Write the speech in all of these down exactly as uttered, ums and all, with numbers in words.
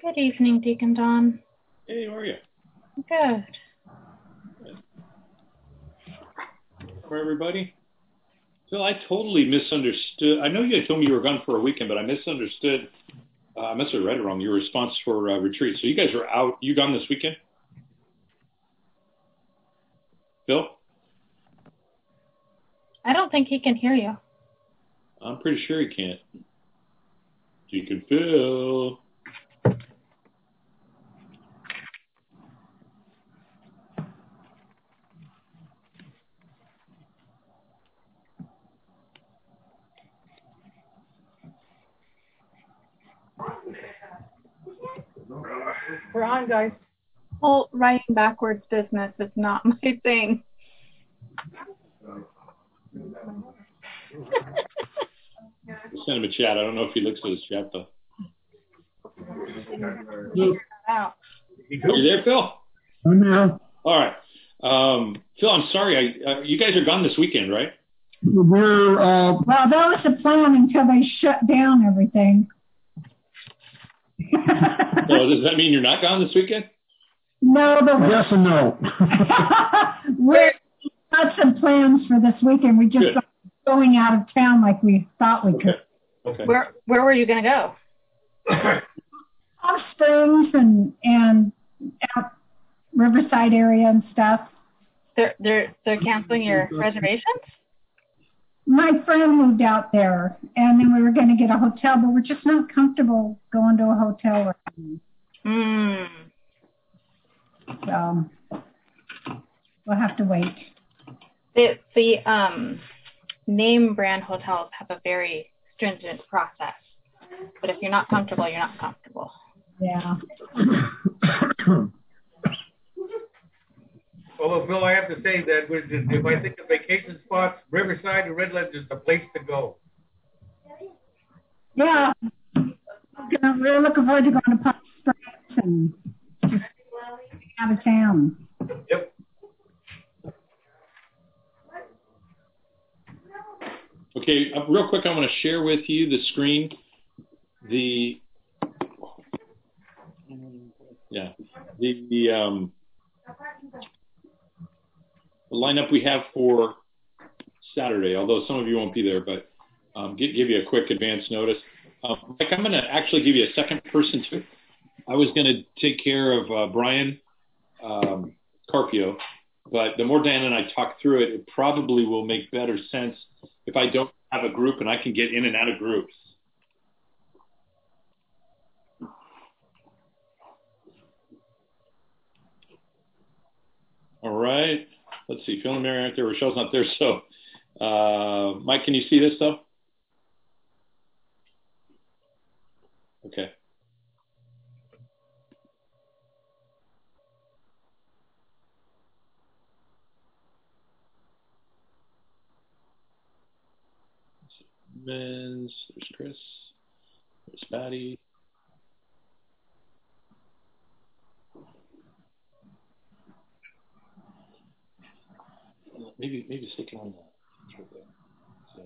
Good evening, Deacon Don. Hey, how are you? Good. Good. For everybody? Phil, I totally misunderstood. I know you had told me you were gone for a weekend, but I misunderstood. Uh, I must have read it wrong. Your response for uh, retreat. So you guys are out. You gone this weekend? Phil? I don't think he can hear you. I'm pretty sure he can't. Deacon Phil. We're on, guys. Whole writing backwards business is not my thing. Send him a chat. I don't know if he looks at his chat, though. Out. Are you there, Phil? I'm here. All right. Um, Phil, I'm sorry. I, uh, you guys are gone this weekend, right? We're, uh, Well, that was the plan until they shut down everything. So does that mean you're not gone this weekend? No, but yes and no. we're got some plans for this weekend. We just Good. got going out of town like we thought we could. Okay. Where Where were you going to go? Hot Springs and and out Riverside area and stuff. They're they're they're canceling your reservations? My friend moved out there, and then we were going to get a hotel, but we're just not comfortable going to a hotel or anything. Hmm. So we'll have to wait. The the um name brand hotels have a very stringent process. But if you're not comfortable, you're not comfortable. Yeah. Although, Bill, I have to say that if I think of vacation spots, Riverside and Redlands is the place to go. Yeah. We're looking forward to going to Palm Springs and just out of town. Yep. Okay, uh, real quick, I want to share with you the screen. The yeah, the, the um, the lineup we have for Saturday. Although some of you won't be there, but um, give, give you a quick advance notice. Um, Mike, I'm going to actually give you a second person too. I was going to take care of uh, Brian um, Carpio, but the more Dan and I talk through it, it probably will make better sense if I don't have a group and I can get in and out of groups. All right. Let's see. Phil and Mary aren't there. Rochelle's not there. So, uh, Mike, can you see this stuff? Okay. Men's, there's Chris, there's Patty. Maybe, maybe stick it on the. So,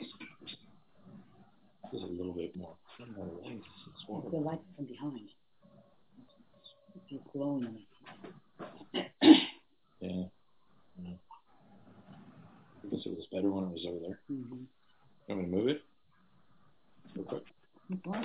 this is a little bit more. The light from behind. It's glowing on it. Yeah. yeah. I guess it was better when it was over there. Mm-hmm. You want me to move it? Real quick. Mm-hmm.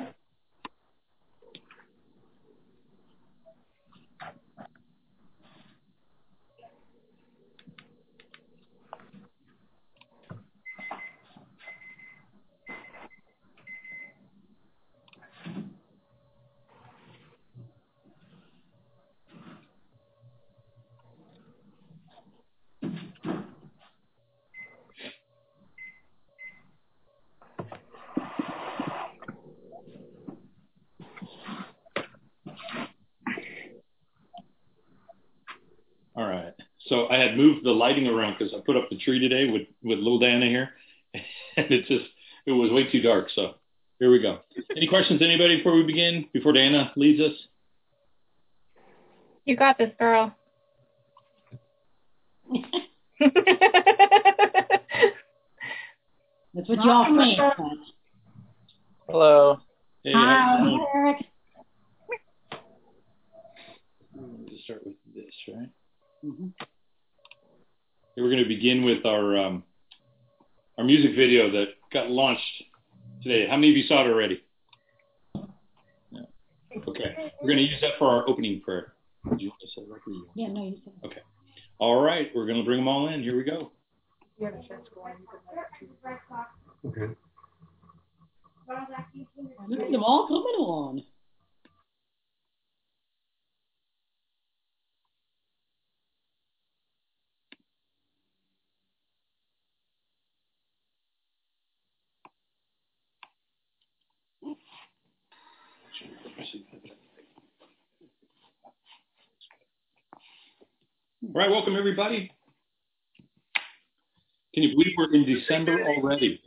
All right. So I had moved the lighting around because I put up the tree today with, with little Dana here. And it just, it was way too dark. So here we go. Any questions, anybody, before we begin, before Dana leads us? You got this, girl. That's what y'all think. But... Hello. Hey, Hi. how's it going? Eric. start with this, right? Mm-hmm. We're going to begin with our um, our music video that got launched today. How many of you saw it already? Yeah. Okay. We're going to use that for our opening prayer. Did you want to say that? Or you? Yeah, no, you said. Okay. All right. We're going to bring them all in. Here we go. Okay. Look at them all coming on. All right, welcome everybody. Can you believe we're in December already?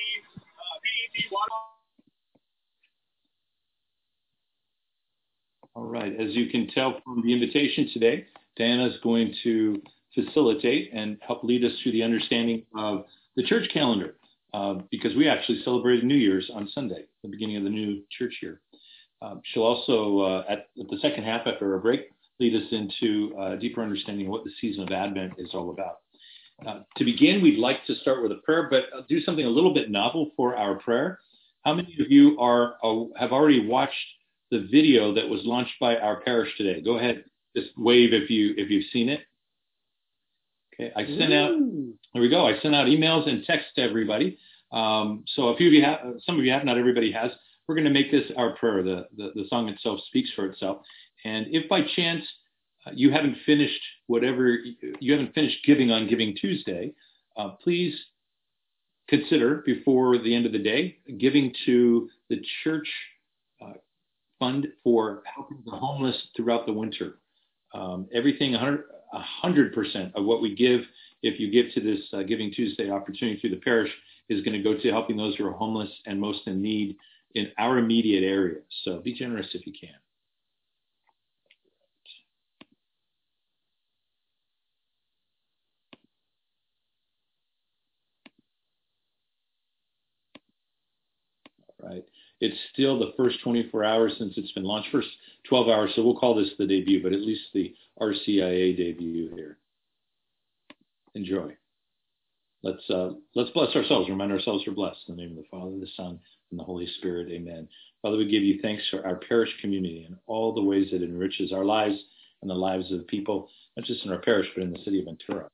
All right, as you can tell from the invitation today, Diana is going to facilitate and help lead us through the understanding of the church calendar, uh, because we actually celebrated New Year's on Sunday, the beginning of the new church year. Um, she'll also, uh, at, at the second half after our break, lead us into a deeper understanding of what the season of Advent is all about. Uh, to begin, we'd like to start with a prayer, but I'll do something a little bit novel for our prayer. How many of you are uh, have already watched the video that was launched by our parish today? Go ahead, just wave if you if you've seen it. Okay, I sent out. There we go. I sent out emails and texts to everybody. Um, so a few of you have, some of you have, not everybody has. We're going to make this our prayer. The, the the song itself speaks for itself. And if by chance uh, you haven't finished whatever you haven't finished giving on Giving Tuesday, uh, please consider before the end of the day giving to the church uh, fund for helping the homeless throughout the winter. Um, everything, one hundred percent of what we give, if you give to this uh, Giving Tuesday opportunity through the parish, is going to go to helping those who are homeless and most in need in our immediate area. So be generous if you can. Right. It's still the first twenty-four hours since it's been launched, first twelve hours, so we'll call this the debut, but at least the R C I A debut here. Enjoy. Let's uh, let's bless ourselves, remind ourselves we're blessed. In the name of the Father, the Son, and the Holy Spirit, amen. Father, we give you thanks for our parish community and all the ways it enriches our lives and the lives of people, not just in our parish, but in the city of Ventura.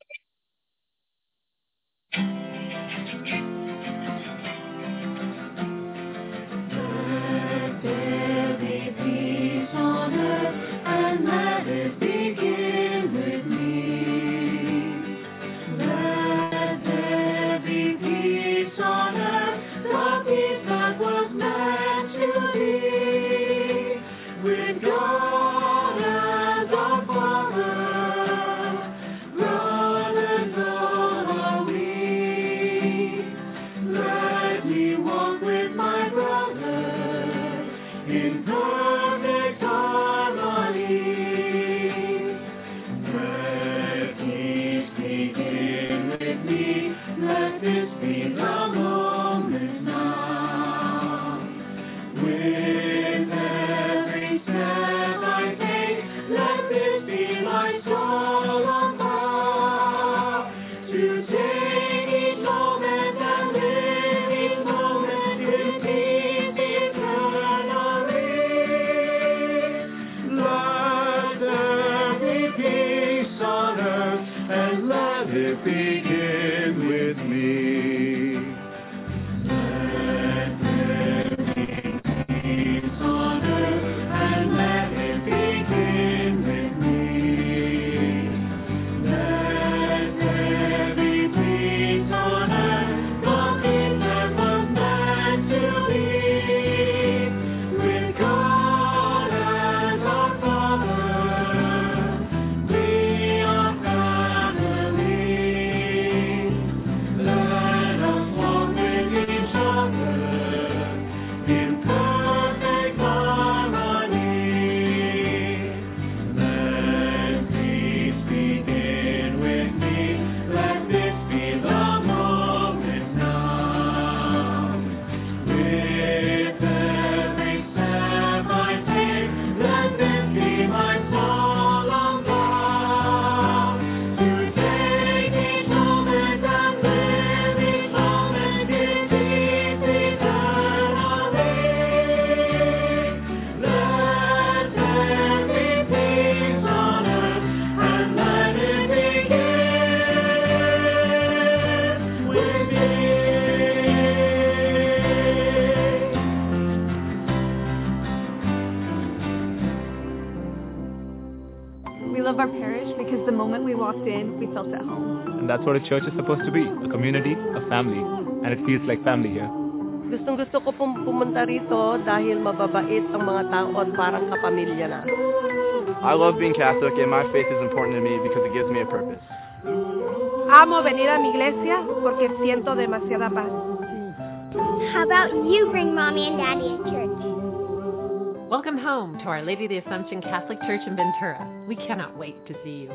felt at home. And that's what a church is supposed to be, a community, a family, and it feels like family here. Gustong gusto ko pong pumunta rito dahil mababait ang mga tao at parang kapamilya na. I love being Catholic, and my faith is important to me because it gives me a purpose. Amo venir a mi iglesia porque siento demasiada paz. How about you bring Mommy and Daddy to church? Welcome home to Our Lady of the Assumption Catholic Church in Ventura. We cannot wait to see you.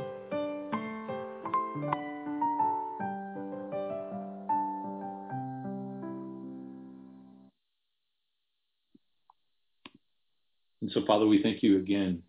And so, Father, we thank you again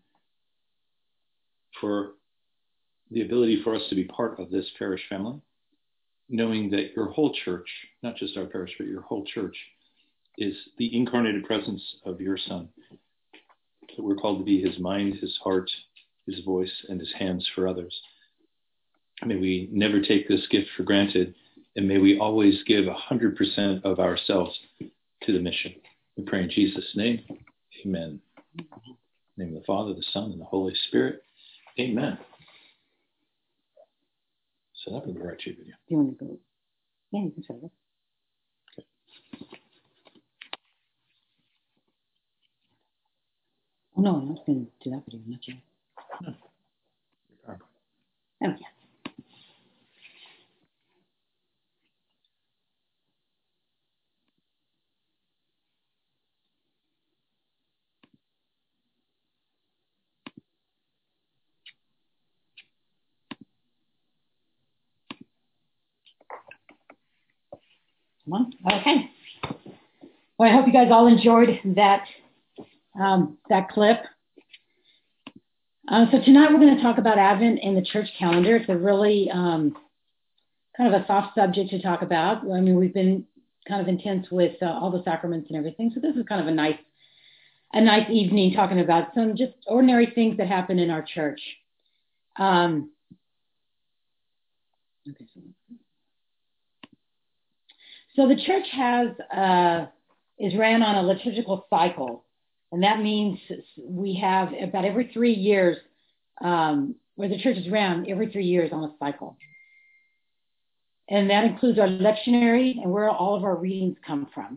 for the ability for us to be part of this parish family, knowing that your whole church, not just our parish, but your whole church, is the incarnated presence of your Son. That we're called to be his mind, his heart, his voice, and his hands for others. May we never take this gift for granted, and may we always give one hundred percent of ourselves to the mission. We pray in Jesus' name. Amen. In the name of the Father, the Son, and the Holy Spirit. Amen. So that would be right to you. Do you want to go? Yeah, you can say that. Okay. Oh, no, I'm not going to do that video, not yet. No. Oh, yeah. Come on. Okay. Well, I hope you guys all enjoyed that um, that clip. Um, so tonight we're going to talk about Advent and the church calendar. It's a really um, kind of a soft subject to talk about. I mean, we've been kind of intense with uh, all the sacraments and everything. So this is kind of a nice a nice evening talking about some just ordinary things that happen in our church. Um, okay. So. So the church has uh, is ran on a liturgical cycle, and that means we have about every three years, um, where the church is ran every three years on a cycle, and that includes our lectionary and where all of our readings come from.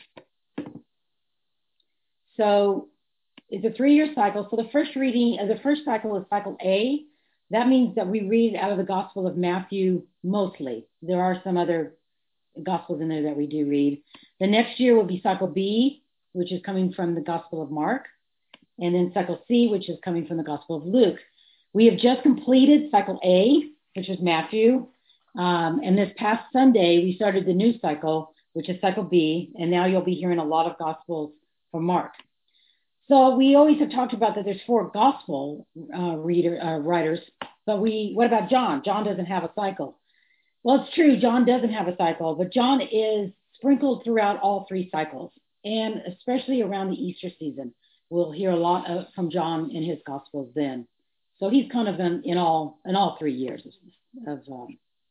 So it's a three-year cycle. So the first reading, uh, the first cycle is cycle A. That means that we read out of the Gospel of Matthew mostly. There are some other Gospels in there that we do read. The next year will be cycle B, which is coming from the Gospel of Mark, and then cycle C, which is coming from the Gospel of Luke. We have just completed cycle A, which was Matthew, um, and this past Sunday we started the new cycle, which is cycle B, and now you'll be hearing a lot of Gospels from Mark. So we always have talked about that there's four Gospel uh, reader uh, writers, but we what about John? John doesn't have a cycle. Well, it's true, John doesn't have a cycle, but John is sprinkled throughout all three cycles, and especially around the Easter season. We'll hear a lot of, from John in his Gospels then. So he's kind of in, in all in all three years of, um,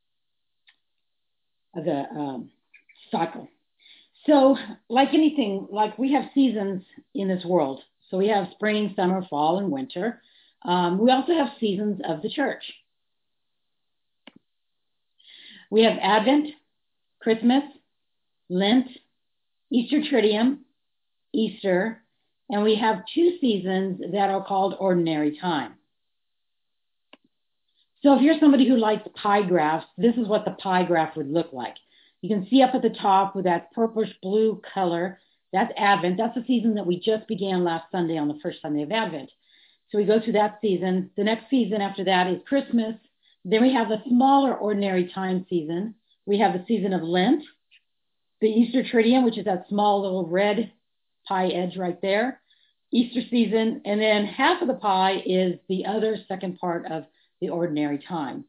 of the um, cycle. So like anything, like we have seasons in this world. So we have spring, summer, fall, and winter. Um, we also have seasons of the church. We have Advent, Christmas, Lent, Easter Triduum, Easter, and we have two seasons that are called Ordinary Time. So if you're somebody who likes pie graphs, this is what the pie graph would look like. You can see up at the top with that purplish blue color, that's Advent. That's the season that we just began last Sunday on the first Sunday of Advent. So we go through that season. The next season after that is Christmas. Then we have the smaller Ordinary Time season. We have the season of Lent, the Easter Triduum, which is that small little red pie edge right there, Easter season, and then half of the pie is the other second part of the Ordinary Time.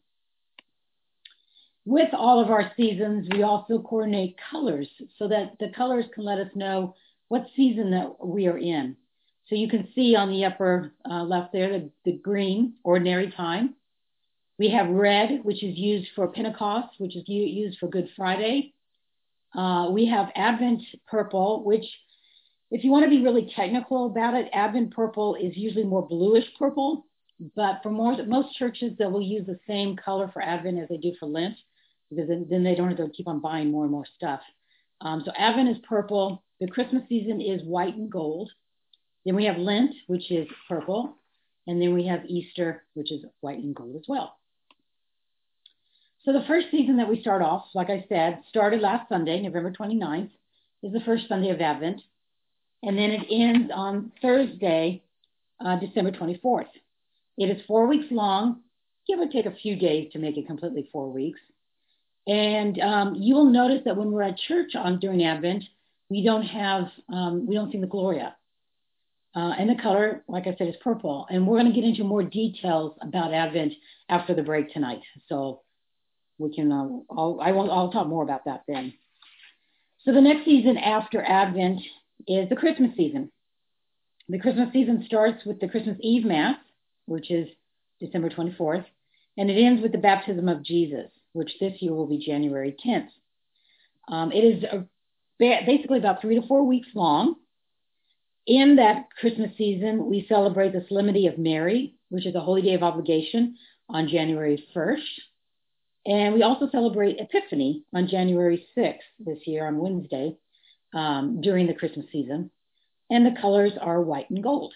With all of our seasons, we also coordinate colors so that the colors can let us know what season that we are in. So you can see on the upper uh, left there, the, the green, Ordinary Time. We have red, which is used for Pentecost, which is used for Good Friday. Uh, we have Advent purple, which, if you want to be really technical about it, Advent purple is usually more bluish purple. But for more, most churches, they will use the same color for Advent as they do for Lent, because then, then they don't have to keep on buying more and more stuff. Um, so Advent is purple. The Christmas season is white and gold. Then we have Lent, which is purple. And then we have Easter, which is white and gold as well. So the first season that we start off, like I said, started last Sunday, November twenty-ninth, is the first Sunday of Advent. And then it ends on Thursday, uh, December twenty-fourth. It is four weeks long, give or take a few days to make it completely four weeks. And um, you will notice that when we're at church on during Advent, we don't have, um, we don't sing the Gloria. Uh, and the color, like I said, is purple. And we're going to get into more details about Advent after the break tonight. So we can, uh, I'll, I won't, I'll talk more about that then. So the next season after Advent is the Christmas season. The Christmas season starts with the Christmas Eve Mass, which is December twenty-fourth, and it ends with the baptism of Jesus, which this year will be January tenth. Um, it is a, basically about three to four weeks long. In that Christmas season, we celebrate the Solemnity of Mary, which is a holy day of obligation, on January first. And we also celebrate Epiphany on January sixth this year on Wednesday um, during the Christmas season. And the colors are white and gold.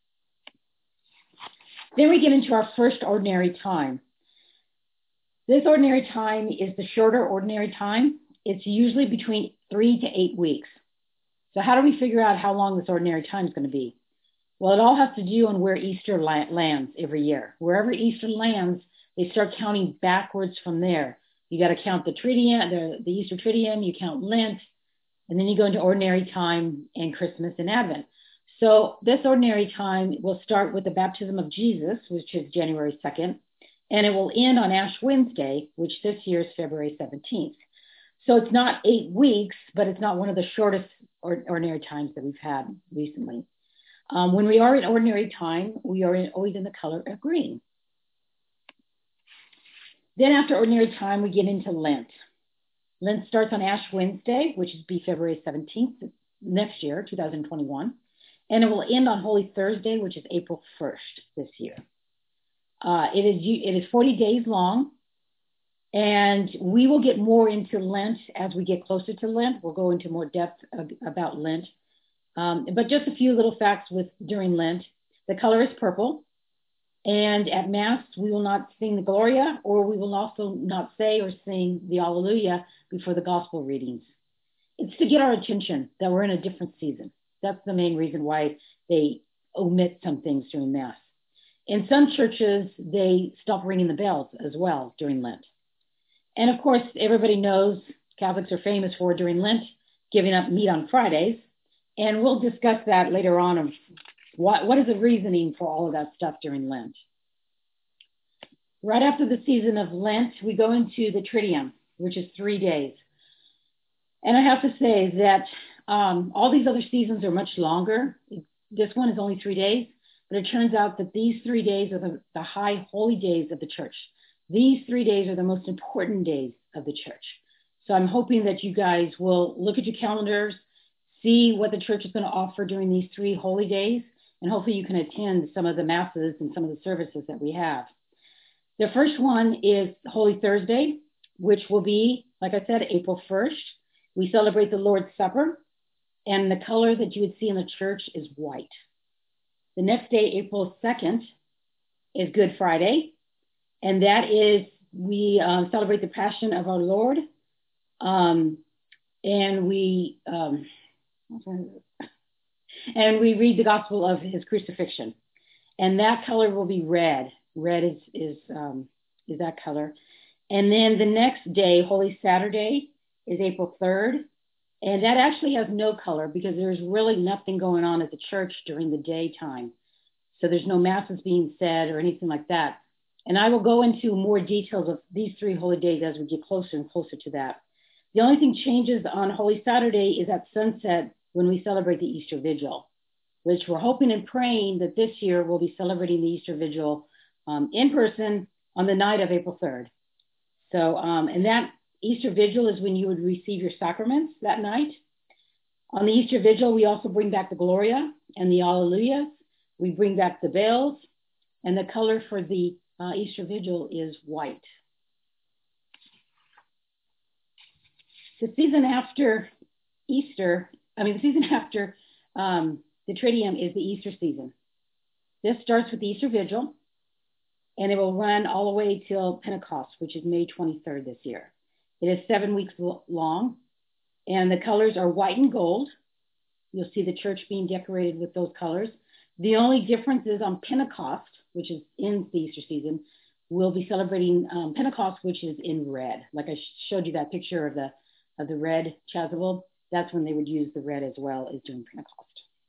Then we get into our first ordinary time. This ordinary time is the shorter ordinary time. It's usually between three to eight weeks. So how do we figure out how long this ordinary time is going to be? Well, it all has to do on where Easter lands every year. Wherever Easter lands, they start counting backwards from there. You got to count the Triduum, the, the Easter Triduum, you count Lent, and then you go into ordinary time and Christmas and Advent. So this ordinary time will start with the baptism of Jesus, which is January second, and it will end on Ash Wednesday, which this year is February seventeenth. So it's not eight weeks, but it's not one of the shortest ordinary times that we've had recently. Um, when we are in ordinary time, we are in, always in the color of green. Then after ordinary time, we get into Lent. Lent starts on Ash Wednesday, which is be February seventeenth next year, two thousand twenty-one. And it will end on Holy Thursday, which is April first this year. Uh, it is it is forty days long, and we will get more into Lent as we get closer to Lent. We'll go into more depth about Lent. Um, but just a few little facts with during Lent. The color is purple, and at Mass we will not sing the Gloria, or we will also not say or sing the Alleluia before the Gospel readings. It's to get our attention that we're in a different season. That's the main reason why they omit some things during Mass. In some churches, they stop ringing the bells as well during Lent. And of course, everybody knows Catholics are famous for, during Lent, giving up meat on Fridays. And we'll discuss that later on of what, what is the reasoning for all of that stuff during Lent. Right after the season of Lent, we go into the Triduum, which is three days. And I have to say that Um, all these other seasons are much longer. This one is only three days, but it turns out that these three days are the, the high holy days of the church. These three days are the most important days of the church. So I'm hoping that you guys will look at your calendars, see what the church is going to offer during these three holy days, and hopefully you can attend some of the masses and some of the services that we have. The first one is Holy Thursday, which will be, like I said, April first. We celebrate the Lord's Supper. And the color that you would see in the church is white. The next day, April second, is Good Friday. And that is, we um, celebrate the Passion of our Lord. Um, and we um, and we read the Gospel of his crucifixion. And that color will be red. Red is, is, um, is that color. And then the next day, Holy Saturday, is April third. And that actually has no color because there's really nothing going on at the church during the daytime. So there's no masses being said or anything like that. And I will go into more details of these three holy days as we get closer and closer to that. The only thing changes on Holy Saturday is at sunset when we celebrate the Easter Vigil, which we're hoping and praying that this year we'll be celebrating the Easter Vigil um, in person on the night of April third. So, um, and that Easter Vigil is when you would receive your sacraments that night. On the Easter Vigil, we also bring back the Gloria and the Alleluias. We bring back the bells, And the color for the uh, Easter Vigil is white. The season after Easter, I mean, the season after um, the Triduum is the Easter season. This starts with the Easter Vigil, and it will run all the way till Pentecost, which is May twenty-third this year. It is seven weeks long, and the colors are white and gold. You'll see the church being decorated with those colors. The only difference is on Pentecost, which is in the Easter season, we'll be celebrating um, Pentecost, which is in red. Like I showed you that picture of the of the red chasuble. That's when they would use the red as well as during Pentecost.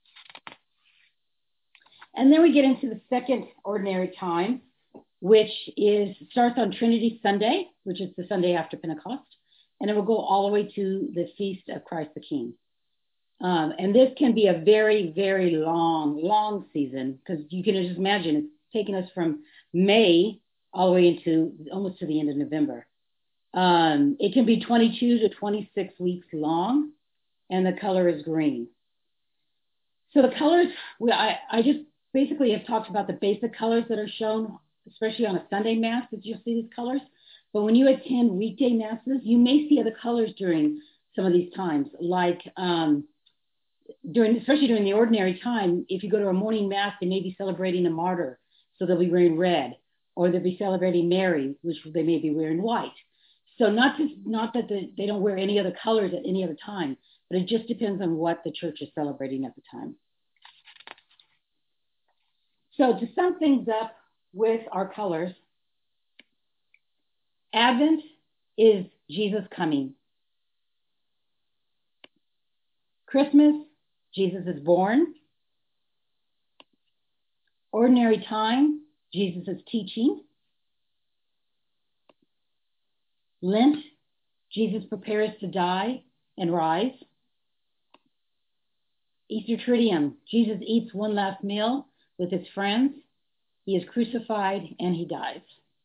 And then we get into the second ordinary time, which is starts on Trinity Sunday, which is the Sunday after Pentecost, and it will go all the way to the Feast of Christ the King. Um, and this can be a very, very long, long season, because you can just imagine it's taking us from May all the way into almost to the end of November. Um, it can be twenty-two to twenty-six weeks long, and the color is green. So the colors, we, I, I just basically have talked about the basic colors that are shown, especially on a Sunday Mass, that you'll see these colors. But when you attend weekday Masses, you may see other colors during some of these times, like um, during, especially during the ordinary time. If you go to a morning Mass, they may be celebrating a martyr, so they'll be wearing red, or they'll be celebrating Mary, which they may be wearing white. So not just not that the, they don't wear any other colors at any other time, but it just depends on what the church is celebrating at the time. So to sum things up with our colors, Advent is Jesus coming. Christmas, Jesus is born. Ordinary time, Jesus is teaching. Lent, Jesus prepares to die and rise. Easter Triduum, Jesus eats one last meal with his friends. He is crucified and he dies.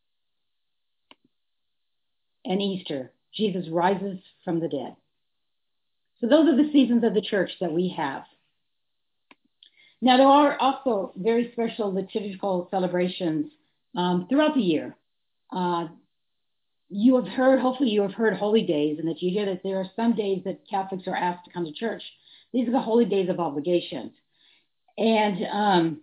And Easter, Jesus rises from the dead. So those are the seasons of the church that we have. Now, there are also very special liturgical celebrations um, throughout the year. Uh, you have heard, hopefully you have heard holy days, and that you hear that there are some days that Catholics are asked to come to church. These are the holy days of obligations. And um,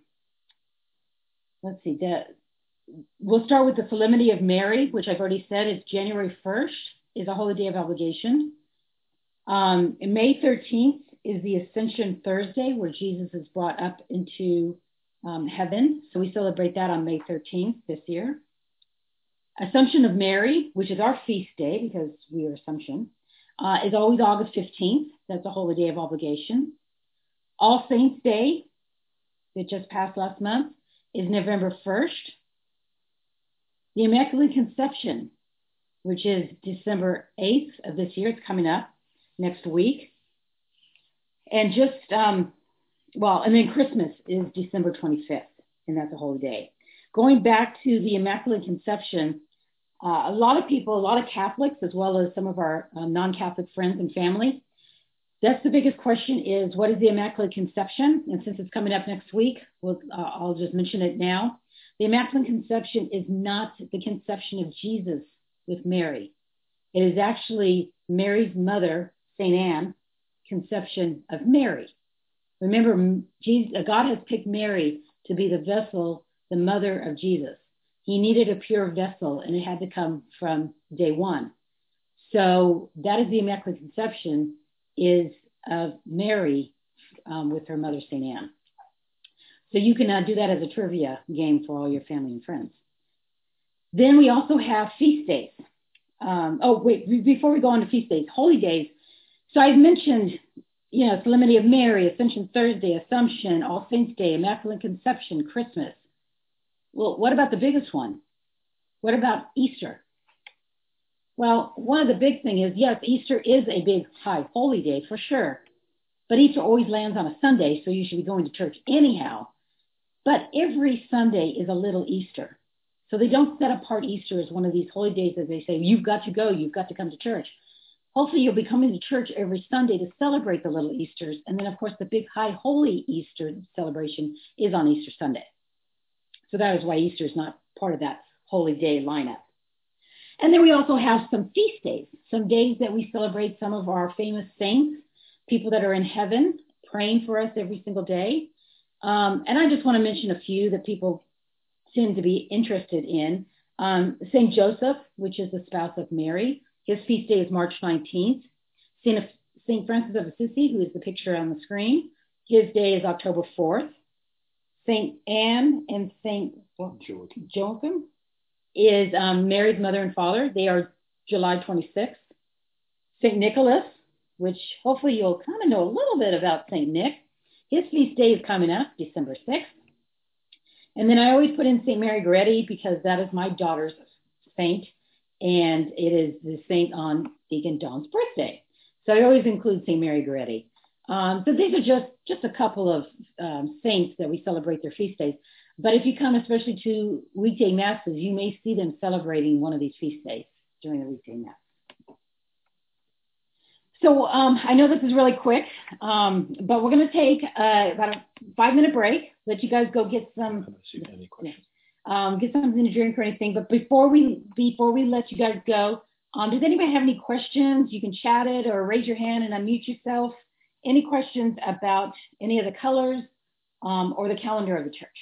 let's see, the, we'll start with the Solemnity of Mary, which I've already said is January first, is a holy day of obligation. Um, May thirteenth is the Ascension Thursday, where Jesus is brought up into um, heaven. So we celebrate that on May thirteenth this year. Assumption of Mary, which is our feast day because we are Assumption, uh, is always August fifteenth. That's a holy day of obligation. All Saints Day, that just passed last month, is November first. The Immaculate Conception, which is December eighth of this year, it's coming up next week. And just, um, well, and then Christmas is December twenty-fifth, and that's a holy day. Going back to the Immaculate Conception, uh, a lot of people, a lot of Catholics, as well as some of our uh, non-Catholic friends and family, that's the biggest question is, what is the Immaculate Conception? And since it's coming up next week, we'll, uh, I'll just mention it now. The Immaculate Conception is not the conception of Jesus with Mary. It is actually Mary's mother, Saint Anne, conception of Mary. Remember, Jesus, God has picked Mary to be the vessel, the mother of Jesus. He needed a pure vessel, and it had to come from day one. So that is the Immaculate Conception, is of Mary um, with her mother, Saint Anne. So you can uh, do that as a trivia game for all your family and friends. Then we also have feast days. Um, oh, wait, before we go on to feast days, holy days. So I've mentioned, you know, Solemnity of Mary, Ascension Thursday, Assumption, All Saints Day, Immaculate Conception, Christmas. Well, what about the biggest one? What about Easter? Well, one of the big things is, yes, Easter is a big high holy day for sure, but Easter always lands on a Sunday, so you should be going to church anyhow. But every Sunday is a little Easter. So they don't set apart Easter as one of these holy days that they say, you've got to go, you've got to come to church. Hopefully you'll be coming to church every Sunday to celebrate the little Easters. And then, of course, the big high holy Easter celebration is on Easter Sunday. So that is why Easter is not part of that holy day lineup. And then we also have some feast days, some days that we celebrate some of our famous saints, people that are in heaven praying for us every single day. Um, and I just want to mention a few that people tend to be interested in. Um, Saint Joseph, which is the spouse of Mary. His feast day is March nineteenth. Saint Saint Francis of Assisi, who is the picture on the screen, his day is October fourth. Saint Anne and Saint Joachim, Joachim is um, Mary's mother and father. They are July twenty-sixth. Saint Nicholas, which hopefully you'll kind of know a little bit about Saint Nick. His feast day is coming up, December sixth. And then I always put in Saint Mary Goretti because that is my daughter's saint, and it is the saint on Deacon Don's birthday. So I always include Saint Mary Goretti. Um, so these are just, just a couple of um, saints that we celebrate their feast days. But if you come especially to weekday masses, you may see them celebrating one of these feast days during the weekday mass. So um, I know this is really quick, um, but we're going to take uh, about a five-minute break. Let you guys go get some, um, get something to drink or anything. But before we before we let you guys go, um, does anybody have any questions? You can chat it or raise your hand and unmute yourself. Any questions about any of the colors um, or the calendar of the church?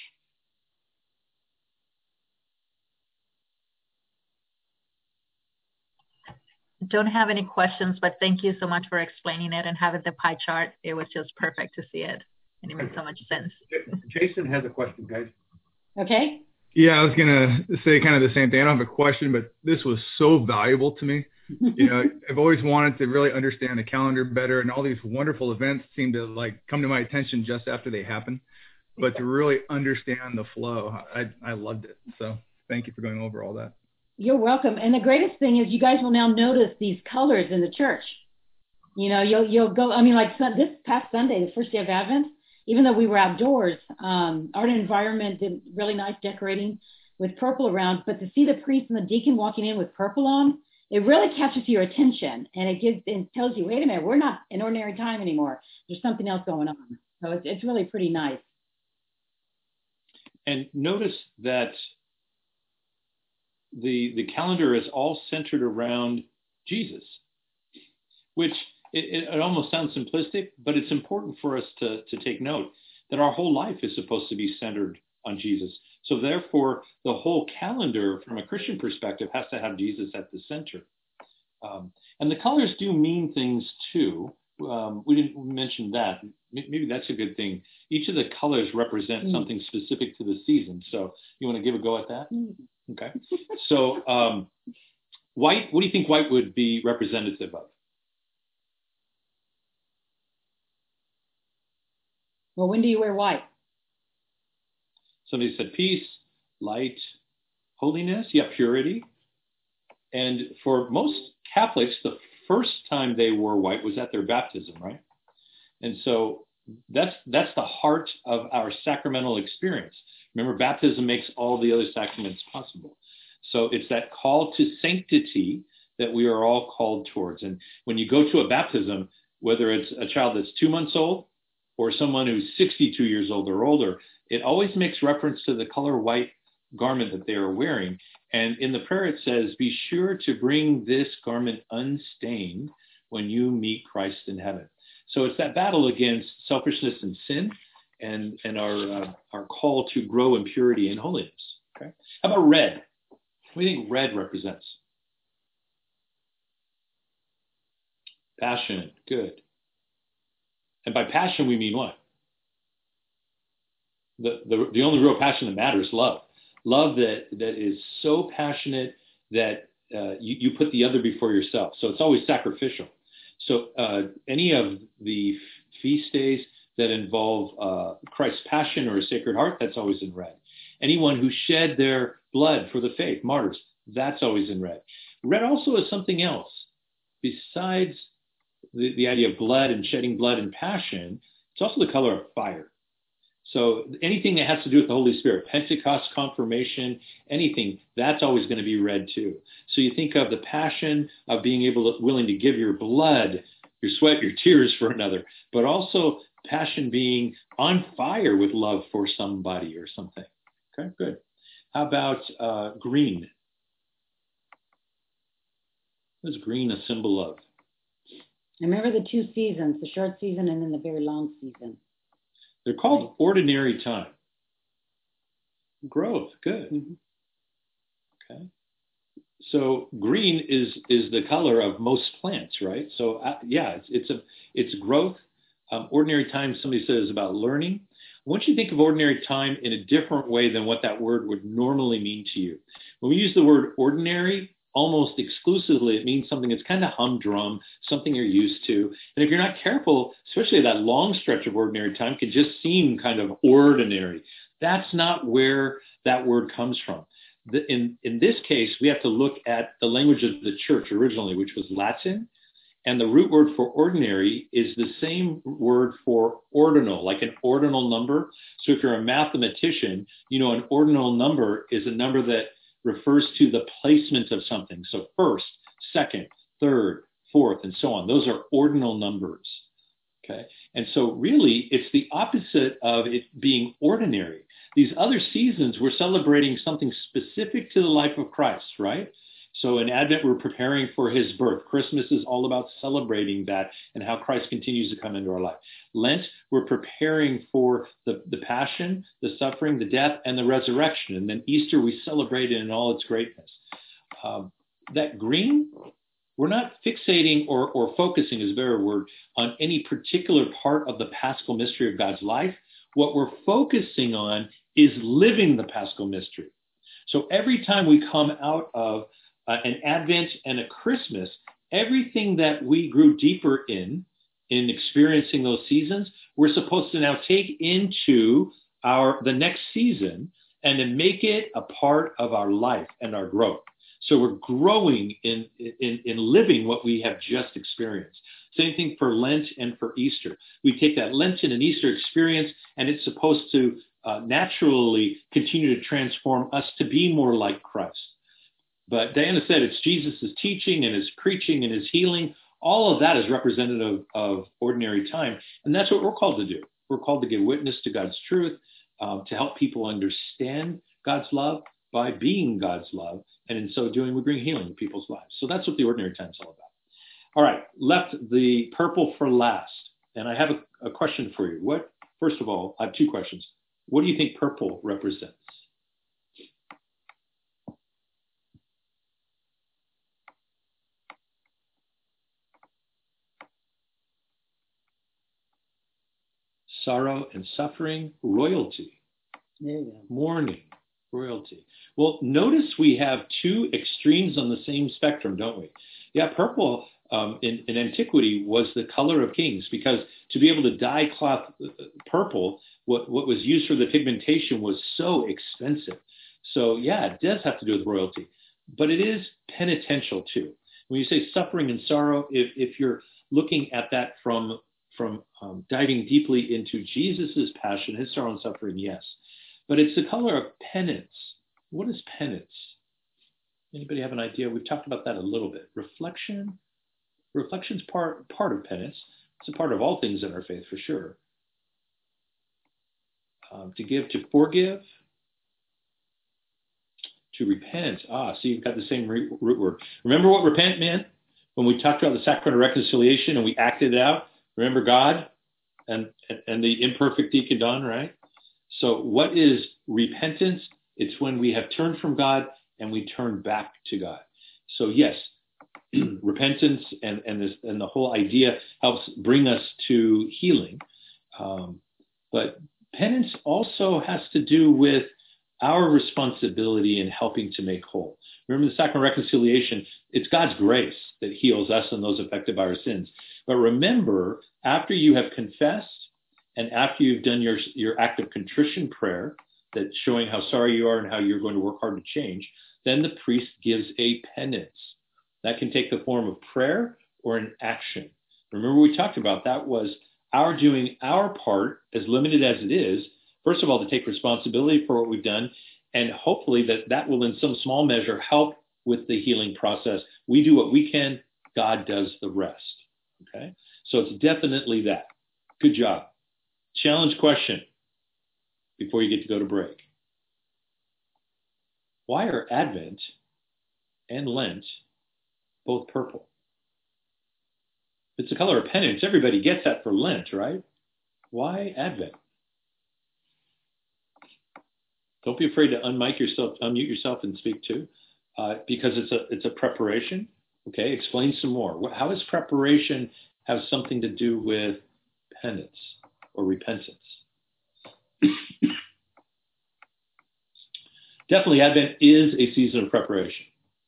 Don't have any questions, but thank you so much for explaining it and having the pie chart. It was just perfect to see it, and it made so much sense. Jason has a question, guys. Okay. Yeah, I was gonna say kind of the same thing. I don't have a question, but this was so valuable to me. You know, I've always wanted to really understand the calendar better, and all these wonderful events seem to like come to my attention just after they happen. But to really understand the flow, I I loved it. So thank you for going over all that. You're welcome. And the greatest thing is you guys will now notice these colors in the church. You know, you'll you'll go, I mean, like this past Sunday, the first day of Advent, even though we were outdoors, um, our environment did really nice decorating with purple around, but to see the priest and the deacon walking in with purple on, it really catches your attention, and it gives and tells you, wait a minute, we're not in ordinary time anymore. There's something else going on. So it's, it's really pretty nice. And notice that the the calendar is all centered around Jesus, which it, it almost sounds simplistic, but it's important for us to, to take note that our whole life is supposed to be centered on Jesus. So therefore, the whole calendar from a Christian perspective has to have Jesus at the center. Um, and the colors do mean things too. Um, we didn't mention that. Maybe that's a good thing. Each of the colors represent mm. something specific to the season. So you want to give a go at that? Mm. Okay. So um, white, what do you think white would be representative of? Well, when do you wear white? Somebody said peace, light, holiness, yeah, purity. And for most Catholics, the first time they wore white was at their baptism, right? And so that's that's the heart of our sacramental experience. Remember, baptism makes all the other sacraments possible. So it's that call to sanctity that we are all called towards. And when you go to a baptism, whether it's a child that's two months old or someone who's sixty-two years old or older, it always makes reference to the color white garment that they are wearing. And in the prayer, it says, be sure to bring this garment unstained when you meet Christ in heaven. So it's that battle against selfishness and sin and, and our, uh, our call to grow in purity and holiness. Okay. How about red? What do you think red represents? Passion. Good. And by passion, we mean what? The, the, the only real passion that matters is love. Love that, that is so passionate that uh, you, you put the other before yourself. So it's always sacrificial. So uh, any of the feast days that involve uh, Christ's passion or a Sacred Heart, that's always in red. Anyone who shed their blood for the faith, martyrs, that's always in red. Red also is something else. Besides the, the idea of blood and shedding blood and passion, it's also the color of fire. So anything that has to do with the Holy Spirit, Pentecost, confirmation, anything, that's always going to be red too. So you think of the passion of being able to, willing to give your blood, your sweat, your tears for another, but also passion being on fire with love for somebody or something. Okay, good. How about uh, green? What is green a symbol of? Remember the two seasons, the short season and then the very long season. They're called ordinary time. Growth, good. Mm-hmm. Okay. So green is is the color of most plants, right? So uh, yeah, it's it's a it's growth. Um, ordinary time, somebody says, is about learning. I want you to think of ordinary time in a different way than what that word would normally mean to you. When we use the word ordinary, almost exclusively, it means something that's kind of humdrum, something you're used to. And if you're not careful, especially that long stretch of ordinary time can just seem kind of ordinary. That's not where that word comes from. The, in, in this case, we have to look at the language of the church originally, which was Latin. And the root word for ordinary is the same word for ordinal, like an ordinal number. So if you're a mathematician, you know an ordinal number is a number that refers to the placement of something. So first, second, third, fourth, and so on. Those are ordinal numbers. Okay? And so really, it's the opposite of it being ordinary. These other seasons, we're celebrating something specific to the life of Christ, right? So in Advent, we're preparing for his birth. Christmas is all about celebrating that and how Christ continues to come into our life. Lent, we're preparing for the, the passion, the suffering, the death, and the resurrection. And then Easter, we celebrate it in all its greatness. Um, that green, we're not fixating or, or focusing, is a better word, on any particular part of the Paschal mystery of God's life. What we're focusing on is living the Paschal mystery. So every time we come out of uh, an Advent and a Christmas, everything that we grew deeper in, in experiencing those seasons, we're supposed to now take into our the next season and to make it a part of our life and our growth. So we're growing in, in, in living what we have just experienced. Same thing for Lent and for Easter. We take that Lenten and Easter experience, and it's supposed to uh, naturally continue to transform us to be more like Christ. But Diana said it's Jesus' teaching and his preaching and his healing. All of that is representative of ordinary time. And that's what we're called to do. We're called to give witness to God's truth, um, to help people understand God's love by being God's love. And in so doing, we bring healing to people's lives. So that's what the ordinary time is all about. All right, left the purple for last. And I have a, a question for you. What, first of all, I have two questions. What do you think purple represents? Sorrow and suffering, royalty. There you go. Mourning, royalty. Well, notice we have two extremes on the same spectrum, don't we? Yeah, purple um, in, in antiquity was the color of kings, because to be able to dye cloth purple, what, what was used for the pigmentation was so expensive. So yeah, it does have to do with royalty, but it is penitential too. When you say suffering and sorrow, if, if you're looking at that from from um, diving deeply into Jesus's passion, his sorrow and suffering, yes. But it's the color of penance. What is penance? Anybody have an idea? We've talked about that a little bit. Reflection. Reflection's part part of penance. It's a part of all things in our faith, for sure. Um, to give, to forgive, to repent. Ah, so you've got the same root word. Remember what repent meant when we talked about the sacrament of reconciliation and we acted it out? Remember God and and the imperfect deacon Don, right? So what is repentance? It's when we have turned from God and we turn back to God. So yes, repentance and and this and the whole idea helps bring us to healing. Um, but penance also has to do with our responsibility in helping to make whole. Remember the sacrament of reconciliation, it's God's grace that heals us and those affected by our sins. But remember, after you have confessed and after you've done your, your act of contrition prayer, that's showing how sorry you are and how you're going to work hard to change, then the priest gives a penance. That can take the form of prayer or an action. Remember we talked about that was our doing our part, as limited as it is, first of all, to take responsibility for what we've done, and hopefully that that will in some small measure help with the healing process. We do what we can, God does the rest. Okay? So it's definitely that. Good job. Challenge question before you get to go to break. why are Advent and Lent both purple? It's the color of penance. Everybody gets that for Lent, right? Why Advent? Don't be afraid to unmic yourself, unmute yourself and speak too, uh, because it's a it's a preparation. Okay, explain some more. How does preparation have something to do with penance or repentance? Definitely, Advent is a season of preparation.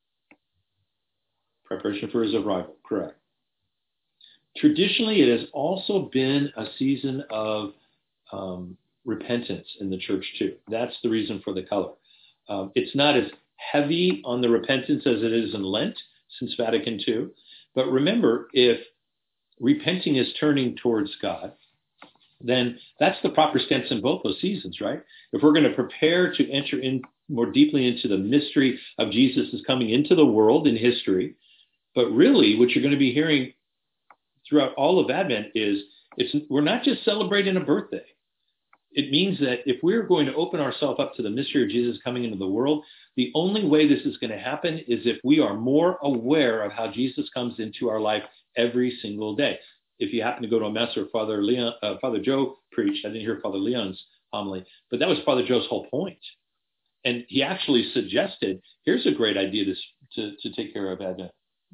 Preparation for his arrival, correct. Traditionally, it has also been a season of um, repentance in the church too. That's the reason for the color. Um, it's not as heavy on the repentance as it is in Lent since Vatican Two. But remember, if repenting is turning towards God, then that's the proper stance in both those seasons, right? If we're going to prepare to enter in more deeply into the mystery of Jesus is coming into the world in history, but really what you're going to be hearing throughout all of Advent is it's we're not just celebrating a birthday. It means that if we're going to open ourselves up to the mystery of Jesus coming into the world, the only way this is going to happen is if we are more aware of how Jesus comes into our life every single day. If you happen to go to a mess where Father Leon, uh, Father Joe preached, I didn't hear Father Leon's homily, but that was Father Joe's whole point. And he actually suggested, here's a great idea to to, to take care of Advent.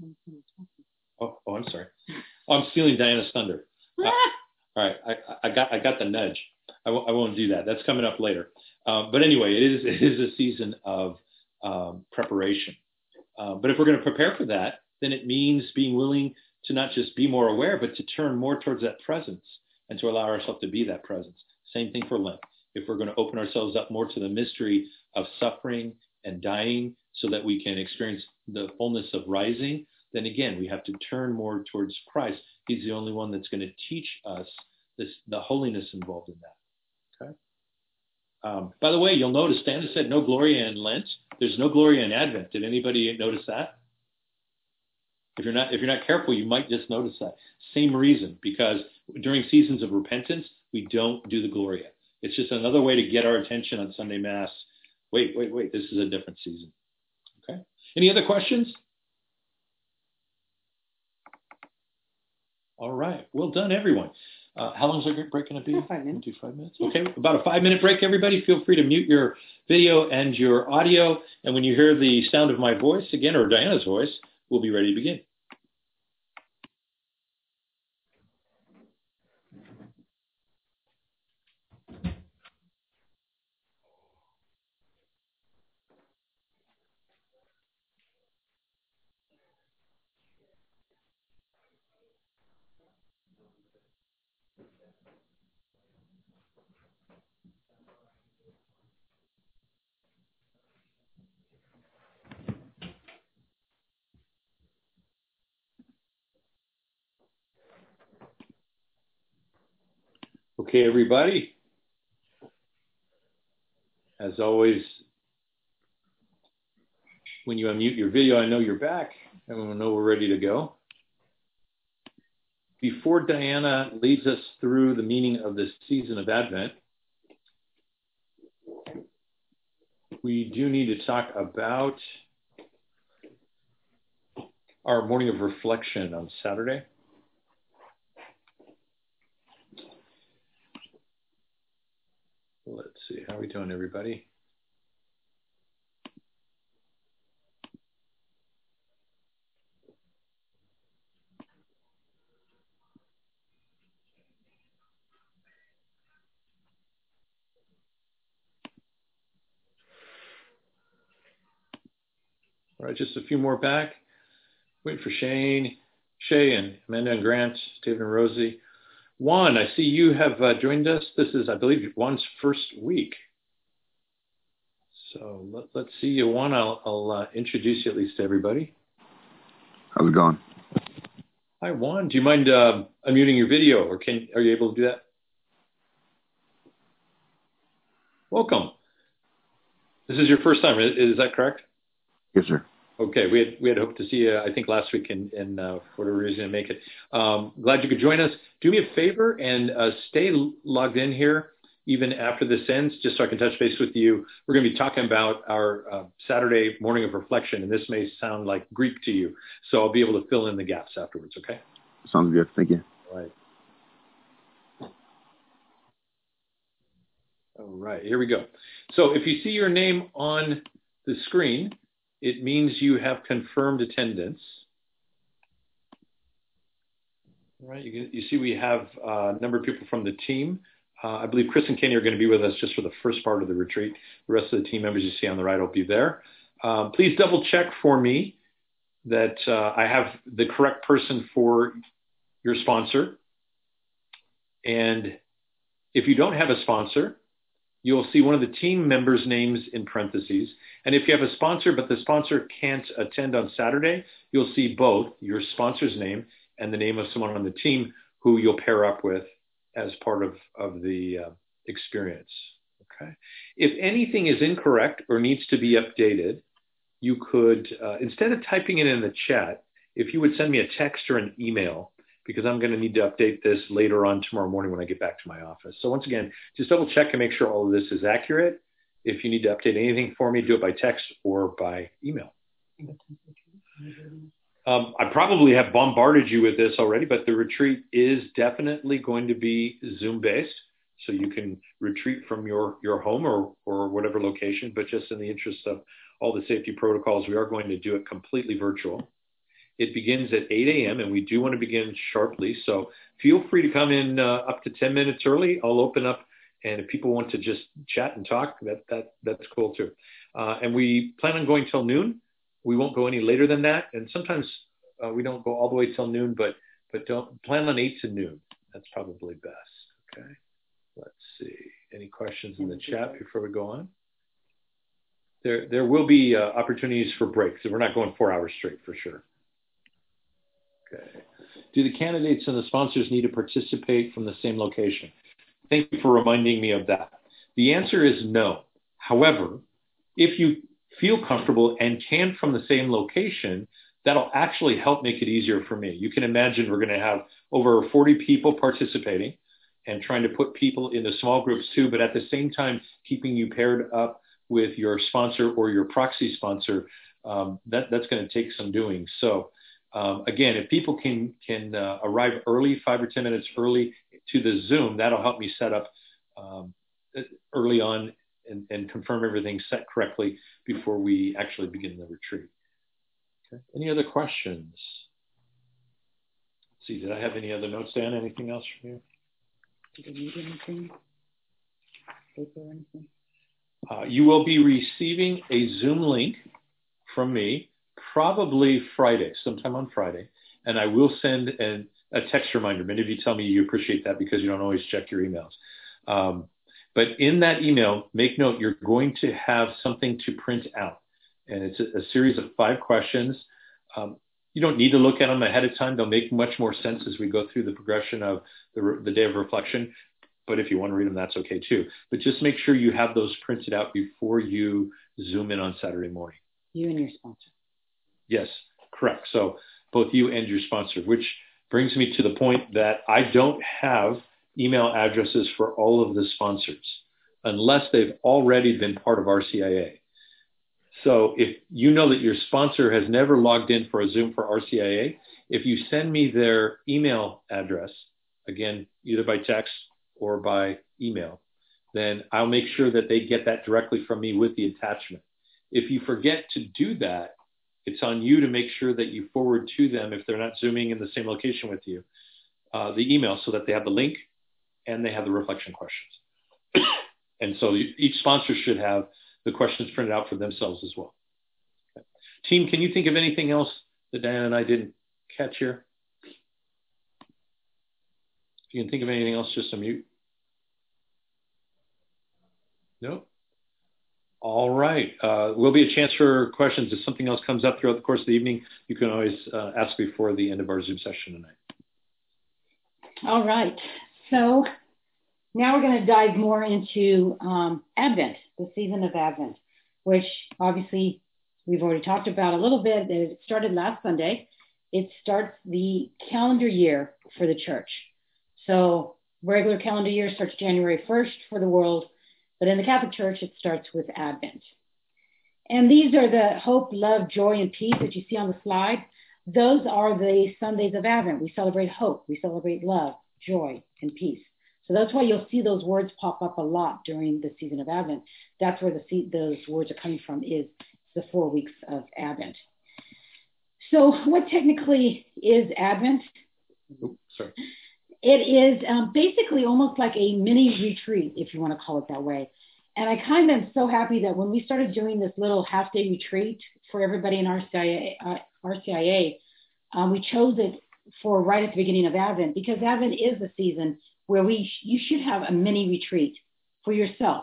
Oh, oh, I'm sorry. Oh, I'm stealing Diana's thunder. Uh, all right, I, I got I got the nudge. I, w- I won't do that. That's coming up later. Uh, but anyway, it is it is a season of um, preparation. Uh, but if we're going to prepare for that, then it means being willing to not just be more aware, but to turn more towards that presence and to allow ourselves to be that presence. Same thing for Lent. If we're going to open ourselves up more to the mystery of suffering and dying so that we can experience the fullness of rising, then again, we have to turn more towards Christ. He's the only one that's going to teach us this, the holiness involved in that. Okay. Um, by the way, you'll notice Dana said no Gloria in Lent. There's no Gloria in Advent. Did anybody notice that? If you're not if you're not careful, you might just notice that. Same reason, because during seasons of repentance, we don't do the Gloria. It's just another way to get our attention on Sunday Mass. Wait, wait, wait. This is a different season. Okay. Any other questions? All right. Well done, everyone. Uh, how long is our break going to be? About five minutes. Do five minutes. Okay. About a five-minute break, everybody. Feel free to mute your video and your audio. And when you hear the sound of my voice again, or Diana's voice, we'll be ready to begin. Okay, everybody. As always, when you unmute your video, I know you're back. Everyone know we're ready to go. Before Diana leads us through the meaning of this season of Advent, we do need to talk about our morning of reflection on Saturday. Let's see, how are we doing, everybody? All right, just a few more back. Wait for Shane, Shay, and Amanda and Grant, David and Rosie. Juan, I see you have uh, joined us. This is, I believe, Juan's first week. So let, let's see you, Juan. I'll, I'll uh, introduce you at least to everybody. How's it going? Hi, Juan. Do you mind uh, unmuting your video, or can are you able to do that? Welcome. This is your first time, is, is that correct? Yes, sir. Okay, we had we had hoped to see you, I think, last week, and, and uh, for whatever reason, make it. Um, glad you could join us. Do me a favor and uh, stay logged in here. even after this ends, just so I can touch base with you. We're going to be talking about our uh, Saturday morning of reflection, and this may sound like Greek to you, so I'll be able to fill in the gaps afterwards, okay? Sounds good. Thank you. All right. All right, here we go. So if you see your name on the screen, it means you have confirmed attendance. All right, you, you see we have a number of people from the team. Uh, I believe Chris and Kenny are going to be with us just for the first part of the retreat. The rest of the team members you see on the right will be there. Um, please double check for me that uh, I have the correct person for your sponsor. And if you don't have a sponsor, you'll see one of the team members' names in parentheses. And if you have a sponsor, but the sponsor can't attend on Saturday, you'll see both your sponsor's name and the name of someone on the team who you'll pair up with as part of, of the uh, experience. Okay. If anything is incorrect or needs to be updated, you could, uh, instead of typing it in the chat, if you would send me a text or an email, because I'm going to need to update this later on tomorrow morning when I get back to my office. So once again, just double check and make sure all of this is accurate. If you need to update anything for me, do it by text or by email. Um, I probably have bombarded you with this already, but the retreat is definitely going to be Zoom-based. So you can retreat from your, your home or, or whatever location, but just in the interest of all the safety protocols, we are going to do it completely virtual. It begins at eight a.m. and we do want to begin sharply. So feel free to come in uh, up to ten minutes early. I'll open up, and if people want to just chat and talk, that that that's cool too. Uh, and we plan on going till noon. We won't go any later than that. And sometimes uh, we don't go all the way till noon, but but don't plan on eight to noon. That's probably best. Okay. Let's see. Any questions in the chat before we go on? There there will be uh, opportunities for breaks. So we're not going four hours straight for sure. Okay. Do the candidates and the sponsors need to participate from the same location? Thank you for reminding me of that. The answer is no. However, if you feel comfortable and can from the same location, that'll actually help make it easier for me. You can imagine we're going to have over forty people participating and trying to put people into small groups too, but at the same time, keeping you paired up with your sponsor or your proxy sponsor, um, that, that's going to take some doing. So Um, again, if people can can uh, arrive early, five or ten minutes early to the Zoom, that'll help me set up um, early on and, and confirm everything set correctly before we actually begin the retreat. Okay. Any other questions? Let's see, did I have any other notes, Dan? Anything else from you? Did you need anything? Paper or anything? Uh, you will be receiving a Zoom link from me probably Friday, sometime on Friday, and I will send an, a text reminder. Many of you tell me you appreciate that because you don't always check your emails. Um, but in that email, make note you're going to have something to print out, and it's a, a series of five questions. Um, you don't need to look at them ahead of time. They'll make much more sense as we go through the progression of the, the day of reflection. But if you want to read them, that's okay too. But just make sure you have those printed out before you Zoom in on Saturday morning. You and your sponsor. Yes, correct. So both you and your sponsor, which brings me to the point that I don't have email addresses for all of the sponsors unless they've already been part of R C I A. So if you know that your sponsor has never logged in for a Zoom for R C I A, if you send me their email address, again, either by text or by email, then I'll make sure that they get that directly from me with the attachment. If you forget to do that, it's on you to make sure that you forward to them, if they're not Zooming in the same location with you, uh, the email so that they have the link and they have the reflection questions. And so each sponsor should have the questions printed out for themselves as well. Okay. Team, can you think of anything else that Diana and I didn't catch here? If you can think of anything else, just unmute. No? All right. Uh, will be a chance for questions. If something else comes up throughout the course of the evening, you can always uh, ask before the end of our Zoom session tonight. All right. So now we're going to dive more into um, Advent, the season of Advent, which obviously we've already talked about a little bit. It started last Sunday. It starts the calendar year for the church. So Regular calendar year starts January first for the world, but in the Catholic Church, it starts with Advent. And these are the hope, love, joy, and peace that you see on the slide. Those are the Sundays of Advent. We celebrate hope. We celebrate love, joy, and peace. So that's why you'll see those words pop up a lot during the season of Advent. That's where the those words are coming from, is the four weeks of Advent. So what technically is Advent? Oops, sorry. It is um, basically almost like a mini retreat, if you want to call it that way. And I kind of am so happy that when we started doing this little half-day retreat for everybody in R C I A, uh, R C I A um, we chose it for right at the beginning of Advent, because Advent is the season where we sh- you should have a mini retreat for yourself.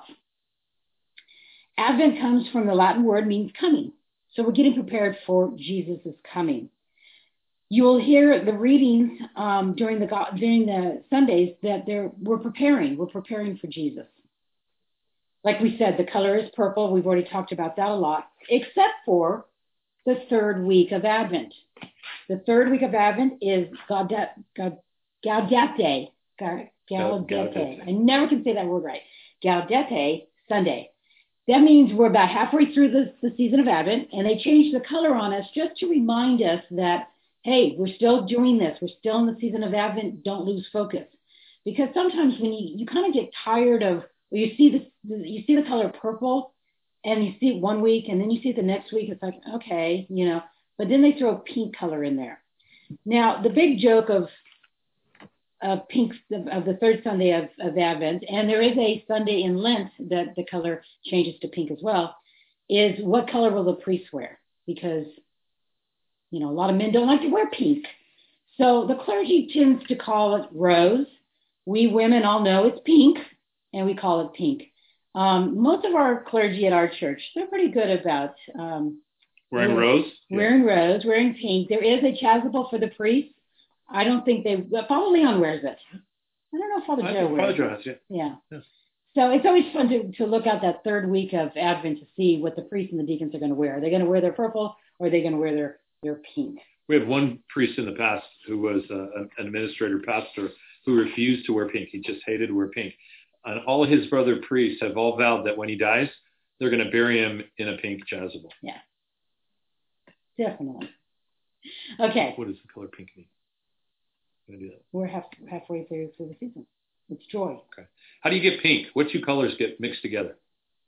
Advent comes from the Latin word, means coming. So we're getting prepared for Jesus' coming. You will hear the readings um, during the during the Sundays that they're, we're preparing. We're preparing for Jesus. Like we said, the color is purple. We've already talked about that a lot, except for the third week of Advent. The third week of Advent is Gaudete. Gaudete. Gaudete. I never can say that word right. Gaudete Sunday. That means we're about halfway through the, the season of Advent, and they changed the color on us just to remind us that, hey, we're still doing this. We're still in the season of Advent. Don't lose focus. Because sometimes when you, you kind of get tired of, well, you see the you see the color purple, and you see it one week, and then you see it the next week. It's like, okay, you know. But then they throw a pink color in there. Now, the big joke of of pink of the third Sunday of, of Advent, and there is a Sunday in Lent that the color changes to pink as well, is what color will the priest wear? Because, you know, a lot of men don't like to wear pink. So the clergy tends to call it rose. We women all know it's pink, and we call it pink. Um, most of our clergy at our church, they're pretty good about um, wearing rose. Wearing yeah. rose, wearing pink. There is a chasuble for the priest. I don't think they. Father Leon wears it. I don't know if Father I Joe wears Father it. Joe, yeah. Yeah. Yes. So it's always fun to, to look at that third week of Advent to see what the priests and the deacons are going to wear. Are they going to wear their purple, or are they going to wear their, their pink? We have one priest in the past who was uh, an administrator pastor who refused to wear pink. He just hated to wear pink. And all his brother priests have all vowed that when he dies, they're going to bury him in a pink chasuble. Yeah. Definitely. Okay. What does the color pink mean? Do that. We're half, halfway through, through the season. It's joy. Okay. How do you get pink? What two colors get mixed together?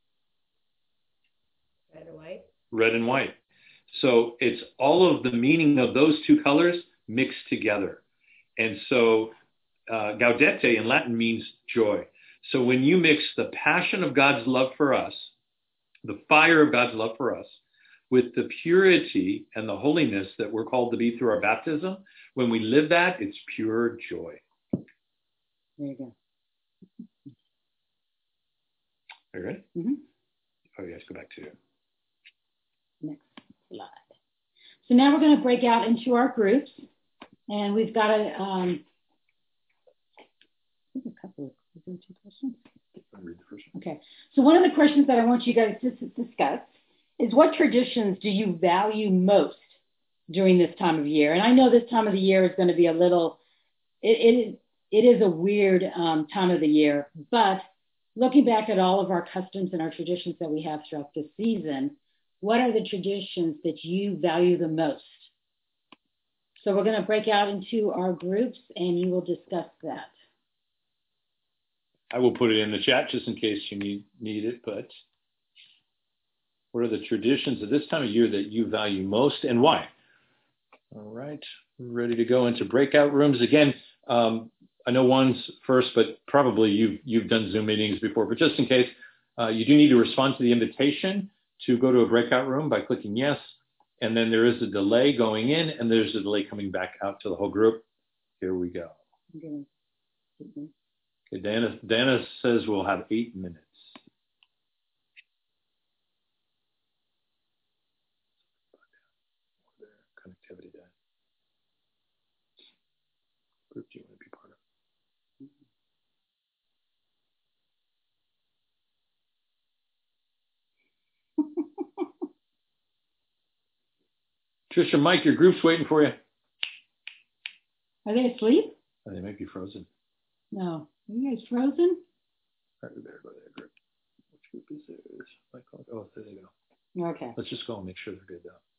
Red and white. Red and white. So it's all of the meaning of those two colors mixed together. And so uh, Gaudete in Latin means joy. So when you mix the passion of God's love for us, the fire of God's love for us, with the purity and the holiness that we're called to be through our baptism, when we live that, it's pure joy. There you go. Are you ready? Mm-hmm. Oh, yes, go back to next slide. So now we're going to break out into our groups, and we've got a, um, I think a couple of is there two questions. I'll read the first one. Okay. So one of the questions that I want you guys to discuss is, what traditions do you value most during this time of year? And I know this time of the year is going to be a little, it, it, it is a weird um, time of the year, but looking back at all of our customs and our traditions that we have throughout this season, what are the traditions that you value the most? So we're going to break out into our groups, and you will discuss that. I will put it in the chat just in case you need, need it, but what are the traditions of this time of year that you value most and why? All right, we're ready to go into breakout rooms. Again, um, I know one's first, but probably you've, you've done Zoom meetings before, but just in case, uh, you do need to respond to the invitation to go to a breakout room by clicking yes, and then there is a delay going in, and there's a delay coming back out to the whole group. Here we go. Okay. Mm-hmm. Okay, Dana, Dana says we'll have eight minutes. Connectivity there. Group do you want to be part of? Trisha, Mike, your group's waiting for you. Are they asleep? Oh, they might be frozen. No, Are you guys frozen? Right there, go there, group. Which group is theirs? Like, oh, there they go. Okay. Let's just go and make sure they're good though.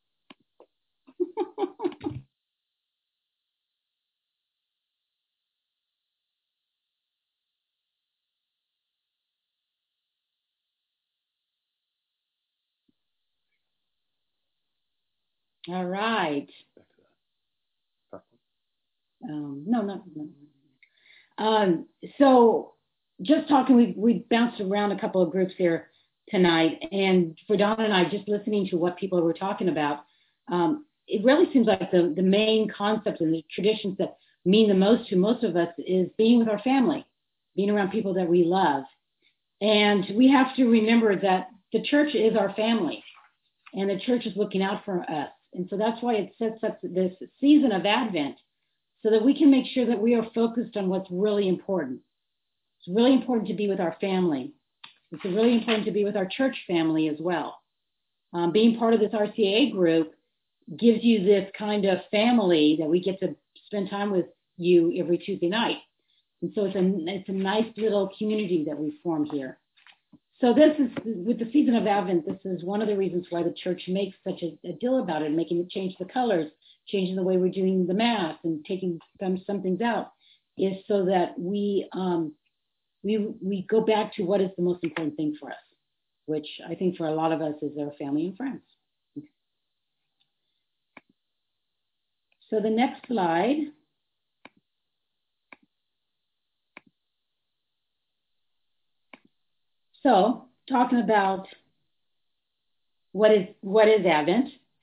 All right. Um, no, no, no. Um, so just talking, we we bounced around a couple of groups here tonight, and for Donna and I, just listening to what people were talking about, um, it really seems like the, the main concepts and the traditions that mean the most to most of us is being with our family, being around people that we love. And we have to remember that the church is our family, and the church is looking out for us. And so that's why it sets up this season of Advent, so that we can make sure that we are focused on what's really important. It's really important to be with our family. It's really important to be with our church family as well. Um, being part of this R C A A group gives you this kind of family that we get to spend time with you every Tuesday night. And so it's a, it's a nice little community that we formed here. So this is, with the season of Advent, this is one of the reasons why the church makes such a, a deal about it, making it change the colors, changing the way we're doing the Mass and taking some, some things out, is so that we, um, we, we go back to what is the most important thing for us, which I think for a lot of us is our family and friends. Okay. So the next slide. So talking about what is, what is Advent,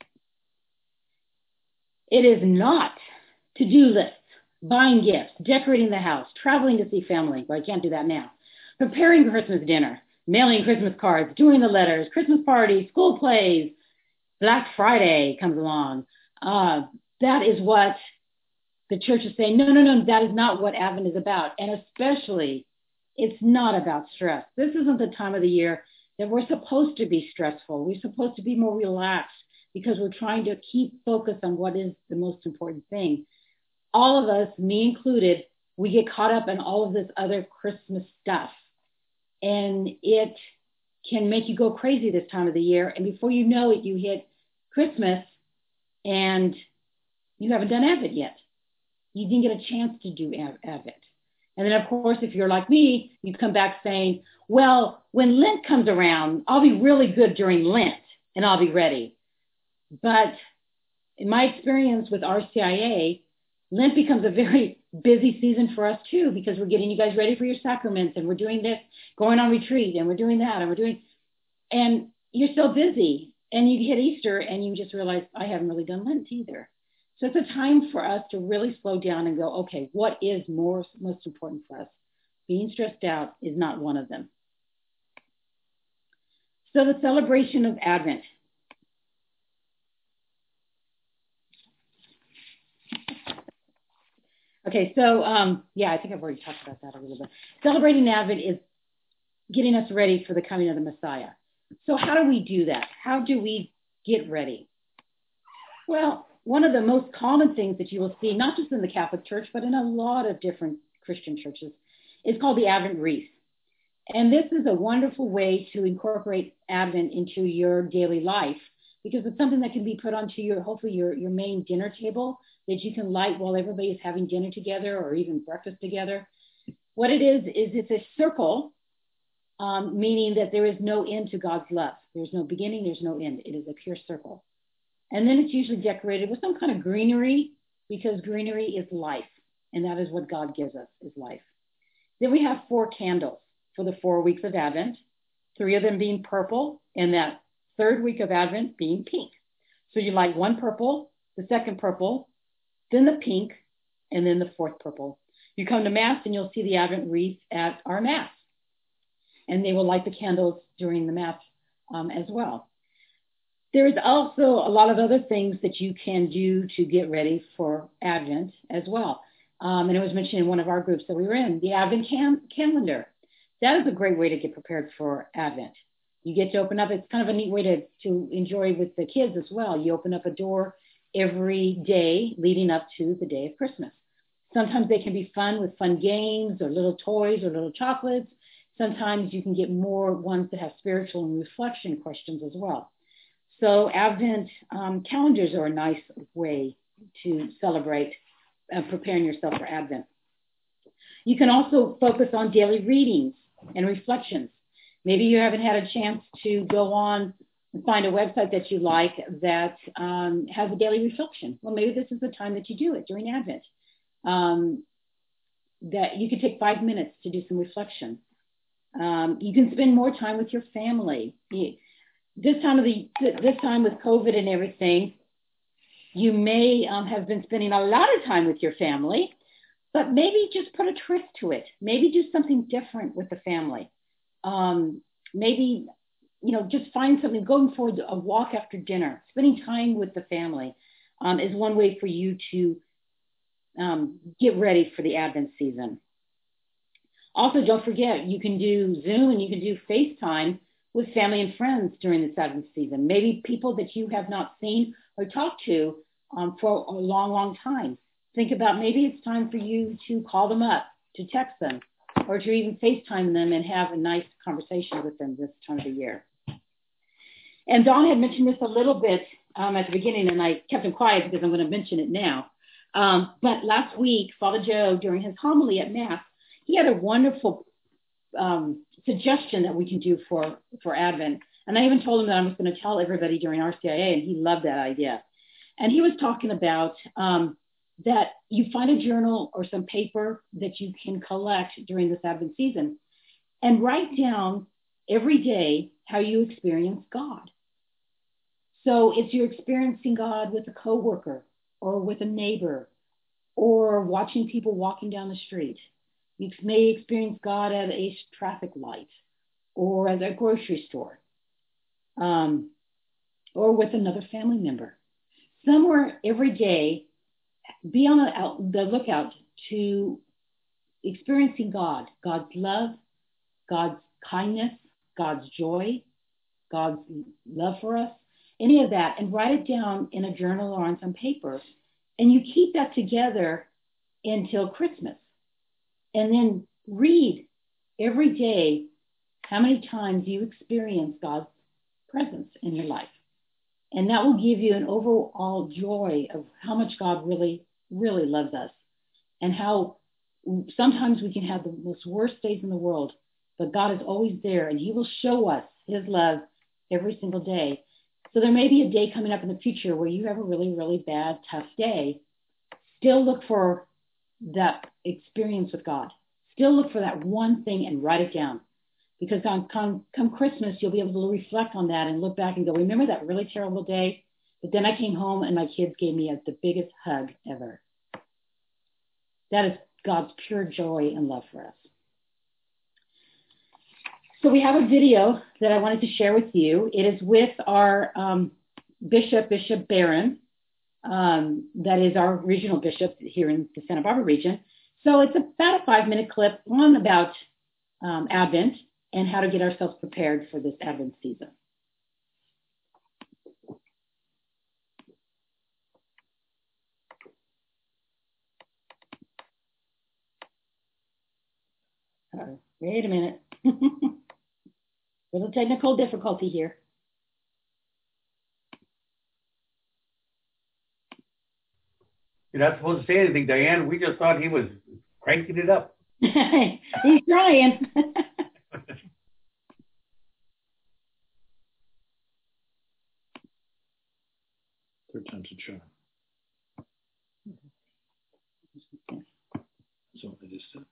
it is not to-do lists, buying gifts, decorating the house, traveling to see family. Well, I can't do that now. Preparing Christmas dinner, mailing Christmas cards, doing the letters, Christmas parties, school plays. Black Friday comes along. Uh, that is what the church is saying. No, no, no, that is not what Advent is about. And especially, it's not about stress. This isn't the time of the year that we're supposed to be stressful. We're supposed to be more relaxed, because we're trying to keep focus on what is the most important thing. All of us, me included, we get caught up in all of this other Christmas stuff. And it can make you go crazy this time of the year. And before you know it, you hit Christmas and you haven't done Advent yet. You didn't get a chance to do Advent. And then, of course, if you're like me, you come back saying, well, when Lent comes around, I'll be really good during Lent and I'll be ready. But in my experience with R C I A, Lent becomes a very busy season for us too, because we're getting you guys ready for your sacraments, and we're doing this, going on retreat, and we're doing that, and we're doing, and you're so busy, and you hit Easter, and you just realize, I haven't really done Lent either. So it's a time for us to really slow down and go, okay, what is more, most important for us? Being stressed out is not one of them. So the celebration of Advent. Okay, so um, yeah, I think I've already talked about that a little bit. Celebrating Advent is getting us ready for the coming of the Messiah. So how do we do that? How do we get ready? Well, one of the most common things that you will see, not just in the Catholic Church, but in a lot of different Christian churches, is called the Advent wreath. And this is a wonderful way to incorporate Advent into your daily life, because it's something that can be put onto your, hopefully your, your main dinner table that you can light while everybody is having dinner together or even breakfast together. What it is, is it's a circle, um, meaning that there is no end to God's love. There's no beginning, there's no end. It is a pure circle. And then it's usually decorated with some kind of greenery, because greenery is life. And that is what God gives us, is life. Then we have four candles for the four weeks of Advent, three of them being purple, and that third week of Advent being pink. So you light one purple, the second purple, then the pink, and then the fourth purple. You come to Mass and you'll see the Advent wreath at our Mass. And they will light the candles during the Mass um, as well. There is also a lot of other things that you can do to get ready for Advent as well. Um, and it was mentioned in one of our groups that we were in, the Advent cam- calendar. That is a great way to get prepared for Advent. You get to open up, it's kind of a neat way to, to enjoy with the kids as well. You open up a door every day leading up to the day of Christmas. Sometimes they can be fun with fun games or little toys or little chocolates. Sometimes you can get more ones that have spiritual and reflection questions as well. So Advent um, calendars are a nice way to celebrate uh, preparing yourself for Advent. You can also focus on daily readings and reflections. Maybe you haven't had a chance to go on and find a website that you like that um, has a daily reflection. Well, maybe this is the time that you do it during Advent. Um, that you could take five minutes to do some reflection. Um, you can spend more time with your family. You, this time of the this time with COVID and everything, you may um, have been spending a lot of time with your family, but maybe just put a twist to it. Maybe do something different with the family. Um, maybe, you know, just find something, going for a walk after dinner, spending time with the family um, is one way for you to um, get ready for the Advent season. Also, don't forget, you can do Zoom and you can do FaceTime with family and friends during this Advent season. Maybe people that you have not seen or talked to um, for a long, long time. Think about maybe it's time for you to call them up, to text them, or to even FaceTime them and have a nice conversation with them this time of the year. And Dawn had mentioned this a little bit um, at the beginning, and I kept him quiet because I'm going to mention it now. Um, but last week, Father Joe, during his homily at Mass, he had a wonderful um, suggestion that we can do for, for Advent. And I even told him that I was going to tell everybody during R C I A, and he loved that idea. And he was talking about um, that you find a journal or some paper that you can collect during this Advent season and write down every day how you experience God. So if you're experiencing God with a coworker or with a neighbor or watching people walking down the street, you may experience God at a traffic light or at a grocery store um, or with another family member. Somewhere every day, be on the, the lookout to experiencing God, God's love, God's kindness, God's joy, God's love for us, any of that, and write it down in a journal or on some paper. And you keep that together until Christmas. And then read every day how many times you experience God's presence in your life. And that will give you an overall joy of how much God really, really loves us. And how sometimes we can have the most worst days in the world, but God is always there and he will show us his love every single day. So there may be a day coming up in the future where you have a really, really bad, tough day. Still look for that experience with God. Still look for that one thing and write it down. Because on come, come Christmas, you'll be able to reflect on that and look back and go, remember that really terrible day? But then I came home and my kids gave me a, the biggest hug ever. That is God's pure joy and love for us. So we have a video that I wanted to share with you. It is with our um, Bishop, Bishop Barron. Um, that is our regional bishop here in the Santa Barbara region. So it's about a five-minute clip on about um, Advent and how to get ourselves prepared for this Advent season. Uh, wait a minute. Little technical difficulty here. You're not supposed to say anything, Diane. We just thought he was cranking it up. He's trying. Third time's a charm. So I just said.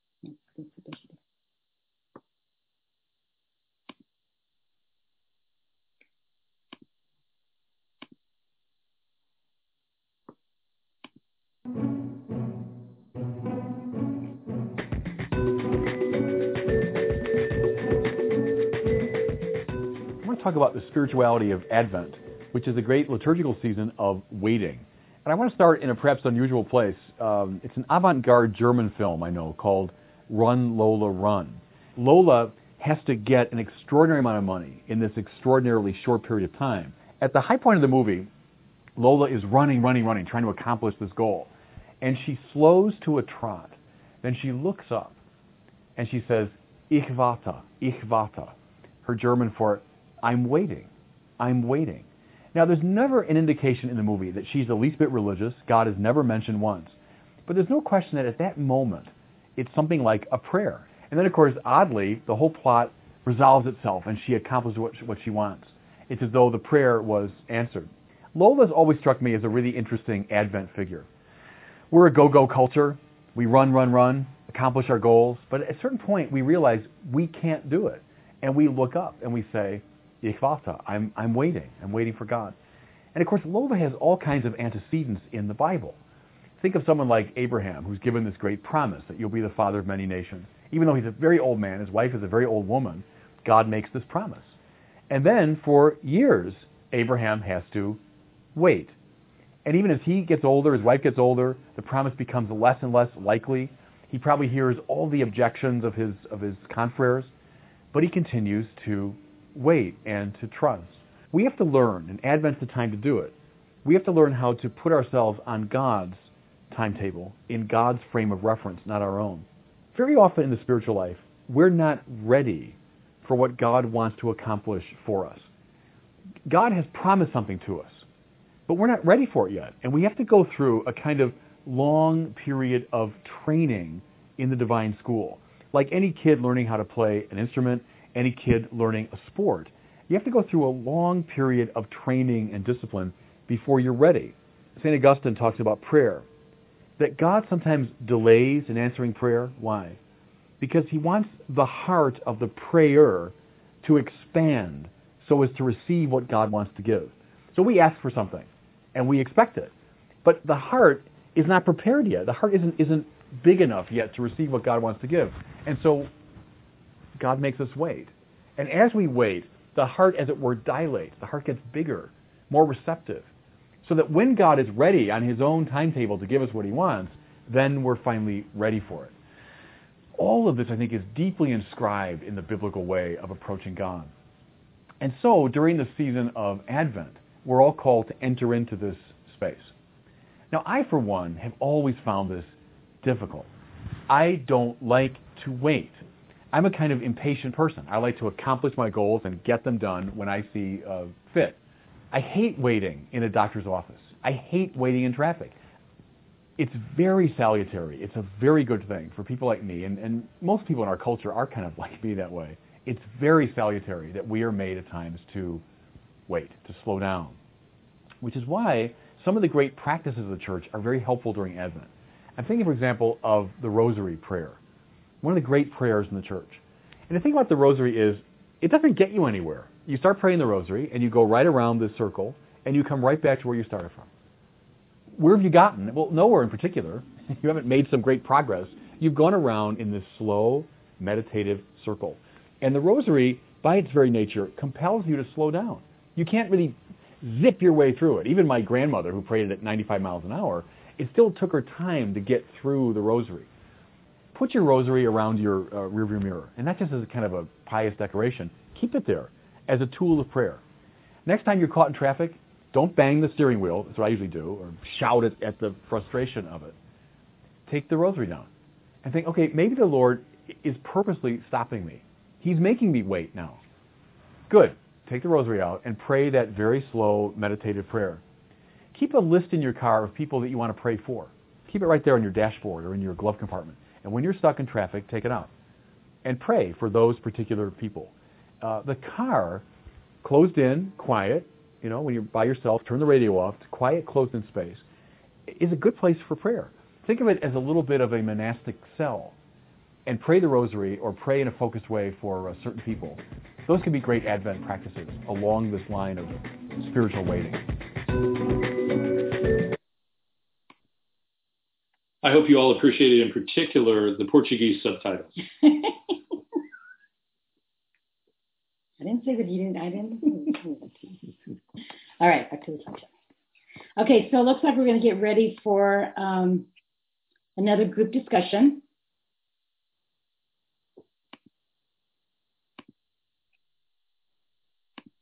Talk about the spirituality of Advent, which is a great liturgical season of waiting. And I want to start in a perhaps unusual place. Um, it's an avant-garde German film, I know, called Run, Lola, Run. Lola has to get an extraordinary amount of money in this extraordinarily short period of time. At the high point of the movie, Lola is running, running, running, trying to accomplish this goal. And she slows to a trot. Then she looks up and she says, Ich warte, ich warte. Her German for I'm waiting, I'm waiting. Now, there's never an indication in the movie that she's the least bit religious. God is never mentioned once. But there's no question that at that moment, it's something like a prayer. And then, of course, oddly, the whole plot resolves itself and she accomplishes what she, what she wants. It's as though the prayer was answered. Lola's always struck me as a really interesting Advent figure. We're a go-go culture. We run, run, run, accomplish our goals. But at a certain point, we realize we can't do it. And we look up and we say, Ich warte, I'm, I'm waiting. I'm waiting for God. And of course, Lola has all kinds of antecedents in the Bible. Think of someone like Abraham, who's given this great promise that you'll be the father of many nations. Even though he's a very old man, his wife is a very old woman, God makes this promise. And then for years, Abraham has to wait. And even as he gets older, his wife gets older, the promise becomes less and less likely. He probably hears all the objections of his of his confreres, but he continues to wait and to trust. We have to learn, and Advent's the time to do it. We have to learn how to put ourselves on God's timetable, in God's frame of reference, not our own. Very often in the spiritual life, we're not ready for what God wants to accomplish for us. God has promised something to us, but we're not ready for it yet. And we have to go through a kind of long period of training in the divine school. Like any kid learning how to play an instrument, any kid learning a sport, you have to go through a long period of training and discipline before you're ready. Saint Augustine talks about prayer, that God sometimes delays in answering prayer. Why? Because he wants the heart of the prayer to expand so as to receive what God wants to give. So we ask for something, and we expect it. But the heart is not prepared yet. The heart isn't, isn't big enough yet to receive what God wants to give. And so God makes us wait. And as we wait, the heart, as it were, dilates. The heart gets bigger, more receptive. So that when God is ready on his own timetable to give us what he wants, then we're finally ready for it. All of this, I think, is deeply inscribed in the biblical way of approaching God. And so, during the season of Advent, we're all called to enter into this space. Now, I, for one, have always found this difficult. I don't like to wait. I'm a kind of impatient person. I like to accomplish my goals and get them done when I see uh, fit. I hate waiting in a doctor's office. I hate waiting in traffic. It's very salutary. It's a very good thing for people like me, and, and most people in our culture are kind of like me that way. It's very salutary that we are made at times to wait, to slow down, which is why some of the great practices of the church are very helpful during Advent. I'm thinking, for example, of the Rosary prayer, one of the great prayers in the church. And the thing about the Rosary is it doesn't get you anywhere. You start praying the Rosary, and you go right around this circle, and you come right back to where you started from. Where have you gotten? Well, nowhere in particular. You haven't made some great progress. You've gone around in this slow, meditative circle. And the Rosary, by its very nature, compels you to slow down. You can't really zip your way through it. Even my grandmother, who prayed it at ninety-five miles an hour, it still took her time to get through the Rosary. Put your Rosary around your uh, rearview mirror, and not just as a kind of a pious decoration. Keep it there as a tool of prayer. Next time you're caught in traffic, don't bang the steering wheel, that's what I usually do, or shout at, at the frustration of it. Take the Rosary down and think, okay, maybe the Lord is purposely stopping me. He's making me wait now. Good. Take the Rosary out and pray that very slow, meditative prayer. Keep a list in your car of people that you want to pray for. Keep it right there on your dashboard or in your glove compartment. And when you're stuck in traffic, take it out. And pray for those particular people. Uh, the car, closed in, quiet, you know, when you're by yourself, turn the radio off, quiet, closed-in space, is a good place for prayer. Think of it as a little bit of a monastic cell. And pray the Rosary or pray in a focused way for uh, certain people. Those can be great Advent practices along this line of spiritual waiting. I hope you all appreciated, in particular, the Portuguese subtitles. I didn't say that you didn't. I didn't. All right, back to the subject. Okay, so it looks like we're going to get ready for um, another group discussion.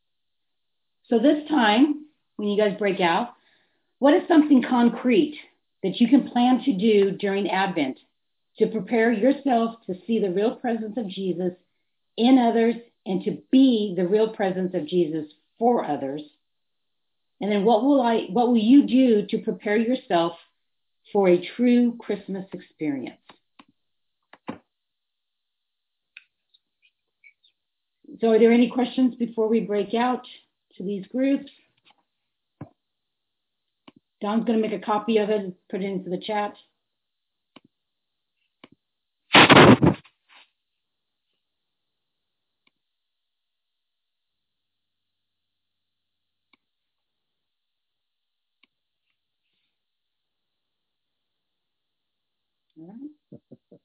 So this time, when you guys break out, what is something concrete that you can plan to do during Advent to prepare yourself to see the real presence of Jesus in others and to be the real presence of Jesus for others? And then what will I, what will you do to prepare yourself for a true Christmas experience? So are there any questions before we break out to these groups? Don's going to make a copy of it and put it into the chat. All right.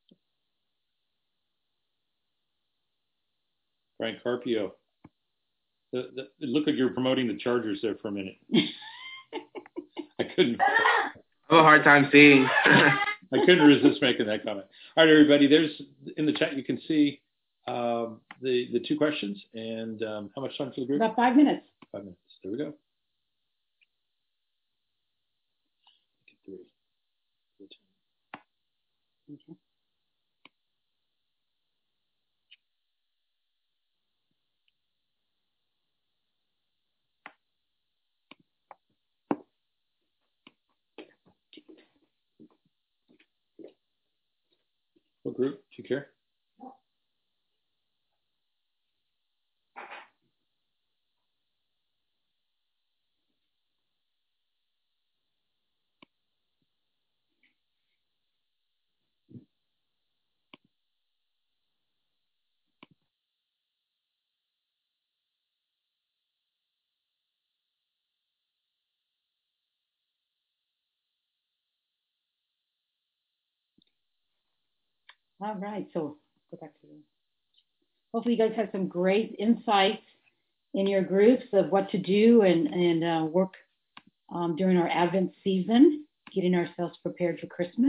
Frank Carpio. The, the, it looked like you were promoting the Chargers there for a minute. I couldn't. I have a hard time seeing. I couldn't resist making that comment. All right, everybody. There's in the chat you can see um, the the two questions and um, how much time for the group? About five minutes. Five minutes. There we go. Three. Okay. What group? Do you care? All right, so go back to you. Hopefully you guys have some great insights in your groups of what to do and, and uh, work um, during our Advent season, getting ourselves prepared for Christmas.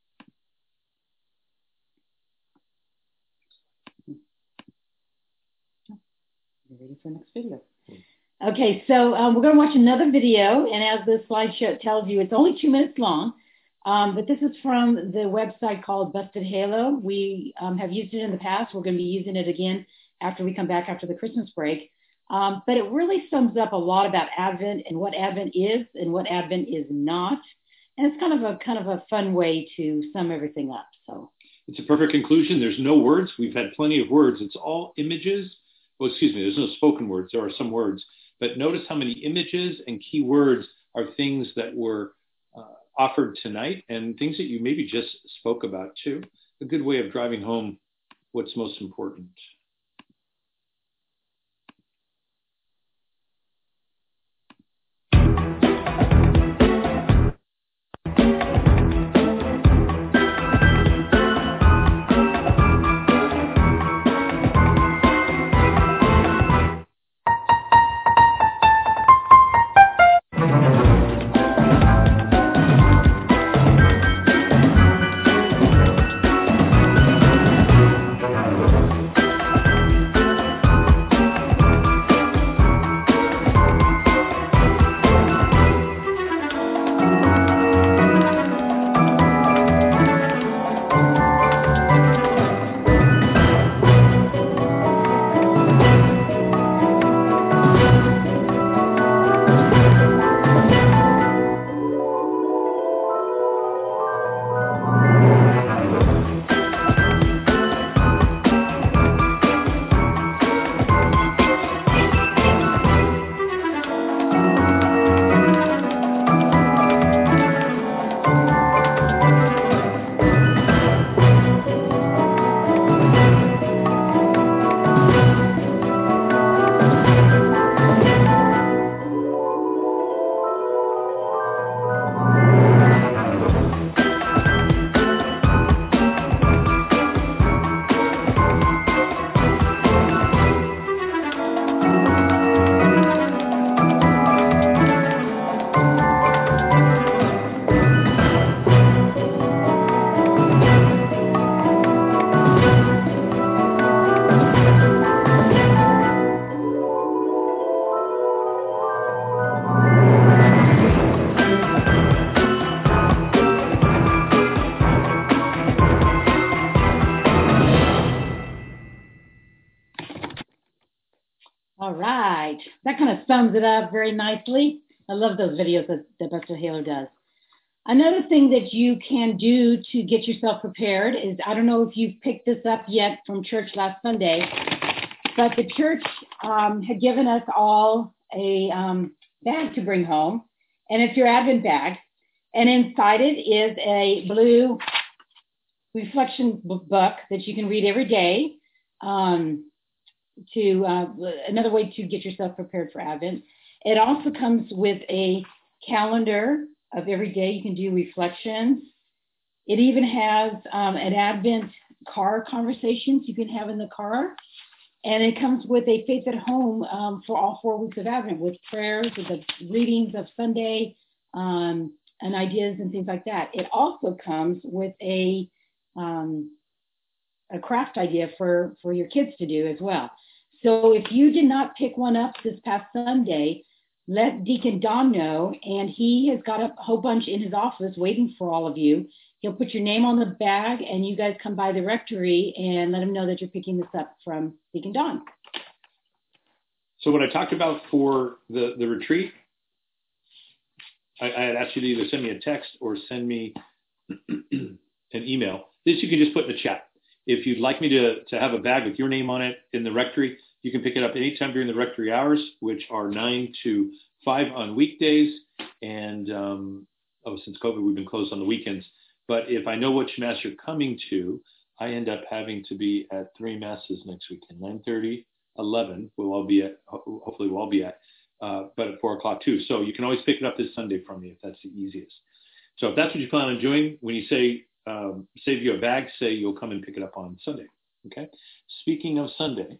You're ready for the next video. Okay, so um, we're going to watch another video, and as the slideshow tells you, it's only two minutes long. Um, but this is from the website called Busted Halo. We um, have used it in the past. We're going to be using it again after we come back after the Christmas break. Um, but it really sums up a lot about Advent and what Advent is and what Advent is not. And it's kind of a kind of a fun way to sum everything up. So it's a perfect conclusion. There's no words. We've had plenty of words. It's all images. Well, excuse me, there's no spoken words. There are some words. But notice how many images and key words are things that were uh, offered tonight and things that you maybe just spoke about too. A good way of driving home what's most important. All right. That kind of sums it up very nicely. I love those videos that, that Pastor Halo does. Another thing that you can do to get yourself prepared is, I don't know if you've picked this up yet from church last Sunday, but the church um, had given us all a um, bag to bring home, and it's your Advent bag. And inside it is a blue reflection book that you can read every day. Um, to uh, another way to get yourself prepared for Advent. It also comes with a calendar of every day you can do reflections. It even has um, an Advent car conversations you can have in the car. And it comes with a Faith at Home um, for all four weeks of Advent with prayers, with the readings of Sunday, um, and ideas and things like that. It also comes with a um, a craft idea for, for your kids to do as well. So if you did not pick one up this past Sunday, let Deacon Don know, and he has got a whole bunch in his office waiting for all of you. He'll put your name on the bag, and you guys come by the rectory and let him know that you're picking this up from Deacon Don. So what I talked about for the, the retreat, I, I had asked you to either send me a text or send me an email. This you can just put in the chat. If you'd like me to, to have a bag with your name on it in the rectory, you can pick it up anytime during the rectory hours, which are nine to five on weekdays. And, um, oh, since COVID, we've been closed on the weekends. But if I know which mass you're coming to, I end up having to be at three masses next weekend, nine thirty, eleven, we'll all be at, hopefully we'll all be at, uh, but at four o'clock too. So you can always pick it up this Sunday from me if that's the easiest. So if that's what you plan on doing, when you say, Um, save you a bag, say you'll come and pick it up on Sunday. Okay. Speaking of Sunday,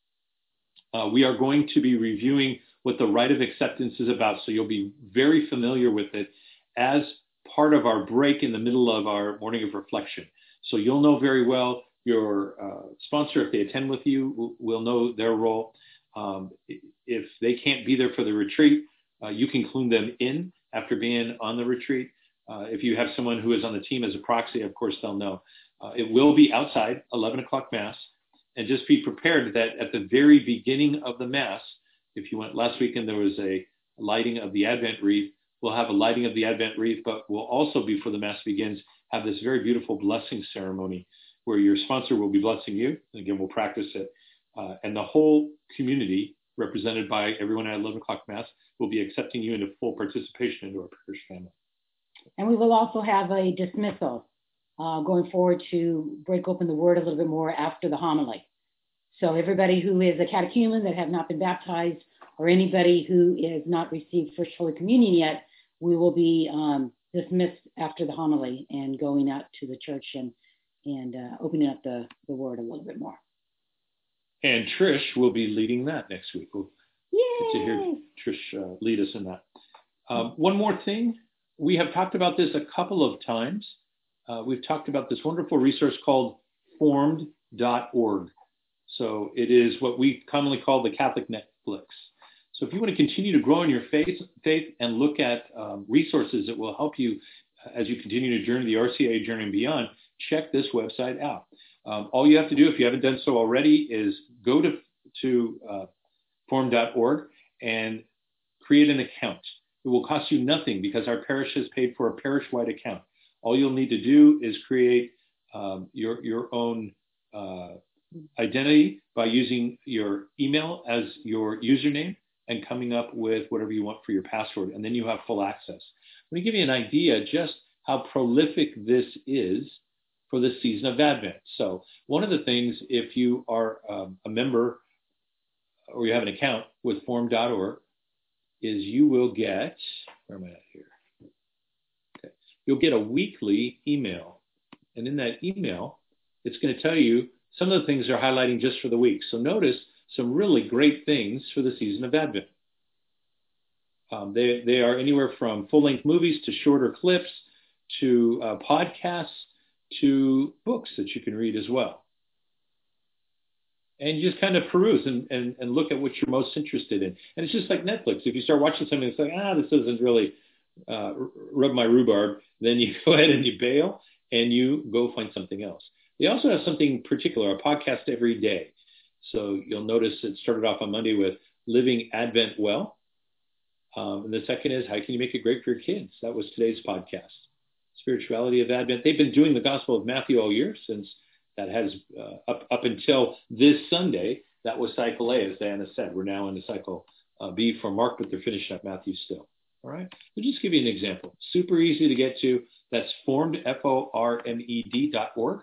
uh, we are going to be reviewing what the rite of acceptance is about. So you'll be very familiar with it as part of our break in the middle of our morning of reflection. So you'll know very well your uh, sponsor, if they attend with you, will know their role. Um, if they can't be there for the retreat, uh, you can clue them in after being on the retreat. Uh, if you have someone who is on the team as a proxy, of course, they'll know. Uh, it will be outside, eleven o'clock Mass. And just be prepared that at the very beginning of the Mass, if you went last weekend, there was a lighting of the Advent wreath. We'll have a lighting of the Advent wreath, but we'll also, before the Mass begins, have this very beautiful blessing ceremony where your sponsor will be blessing you. And again, we'll practice it. Uh, and the whole community, represented by everyone at eleven o'clock Mass, will be accepting you into full participation into our parish family. And we will also have a dismissal uh, going forward to break open the word a little bit more after the homily. So everybody who is a catechumen that have not been baptized, or anybody who has not received First Holy Communion yet, we will be um, dismissed after the homily and going out to the church and, and uh, opening up the, the word a little bit more. And Trish will be leading that next week. We'll get to hear Trish uh, lead us in that. Um, one more thing. We have talked about this a couple of times. Uh, we've talked about this wonderful resource called formed dot org. So it is what we commonly call the Catholic Netflix. So if you want to continue to grow in your faith, faith and look at um, resources that will help you as you continue to journey the R C I A journey and beyond, check this website out. Um, all you have to do, if you haven't done so already, is go to, to uh, formed dot org and create an account. It will cost you nothing because our parish has paid for a parish-wide account. All you'll need to do is create um, your, your own uh, identity by using your email as your username and coming up with whatever you want for your password, and then you have full access. Let me give you an idea just how prolific this is for the season of Advent. So one of the things, if you are um, a member or you have an account with formed dot org, is you will get, where am I at here? Okay. You'll get a weekly email. And in that email, it's going to tell you some of the things they're highlighting just for the week. So notice some really great things for the season of Advent. Um, they, they are anywhere from full-length movies to shorter clips to uh, podcasts to books that you can read as well. And you just kind of peruse and, and, and look at what you're most interested in. And it's just like Netflix. If you start watching something that's like, ah, this doesn't really uh, rub my rhubarb, then you go ahead and you bail and you go find something else. They also have something particular, a podcast every day. So you'll notice it started off on Monday with living Advent well. Um, and the second is, how can you make it great for your kids? That was today's podcast. Spirituality of Advent. They've been doing the Gospel of Matthew all year, since that has uh, up, up until this Sunday. That was cycle A, as Diana said. We're now in the cycle uh, B for Mark, but they're finishing up Matthew still. All right. We'll just give you an example. Super easy to get to. That's formed, F O R M E D dot org.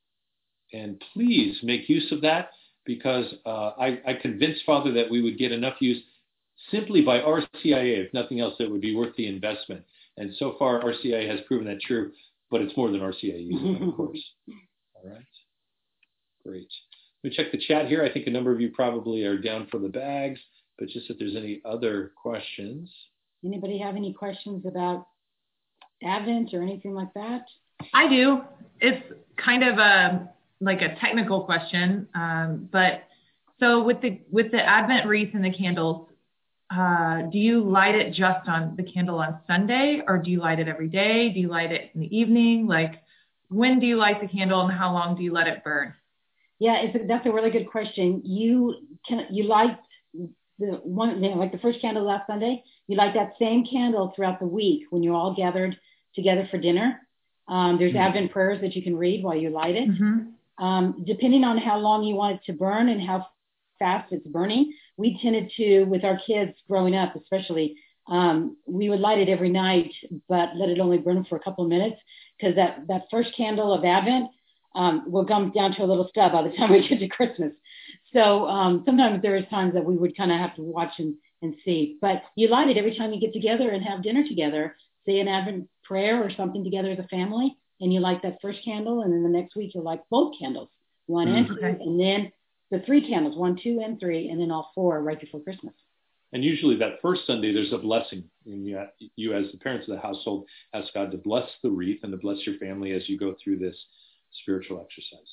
And please make use of that, because uh, I, I convinced Father that we would get enough use simply by R C I A, if nothing else, that would be worth the investment. And so far, R C I A has proven that true, but it's more than R C I A using, of course. All right. Great. Let me check the chat here. I think a number of you probably are down for the bags, but just if there's any other questions. Anybody have any questions about Advent or anything like that? I do. It's kind of a like a technical question, um, but so with the with the Advent wreath and the candles, uh, do you light it just on the candle on Sunday, or do you light it every day? Do you light it in the evening? Like, when do you light the candle, and how long do you let it burn? Yeah, it's a, that's a really good question. You can you light the one you know, like the first candle last Sunday. You light that same candle throughout the week when you're all gathered together for dinner. Um, there's mm-hmm. Advent prayers that you can read while you light it. Mm-hmm. Um, depending on how long you want it to burn and how fast it's burning, we tended to, with our kids growing up especially, um, we would light it every night, but let it only burn for a couple of minutes, because that, that first candle of Advent um, will come down to a little stub by the time we get to Christmas. So um, sometimes there is times that we would kind of have to watch and, and see. But you light it every time you get together and have dinner together, say an Advent prayer or something together as a family, and you light that first candle, and then the next week you'll light both candles, one mm-hmm. and two, and then the three candles, one, two, and three, and then all four right before Christmas. And usually that first Sunday, there's a blessing. And you, you, as the parents of the household, ask God to bless the wreath and to bless your family as you go through this spiritual exercise.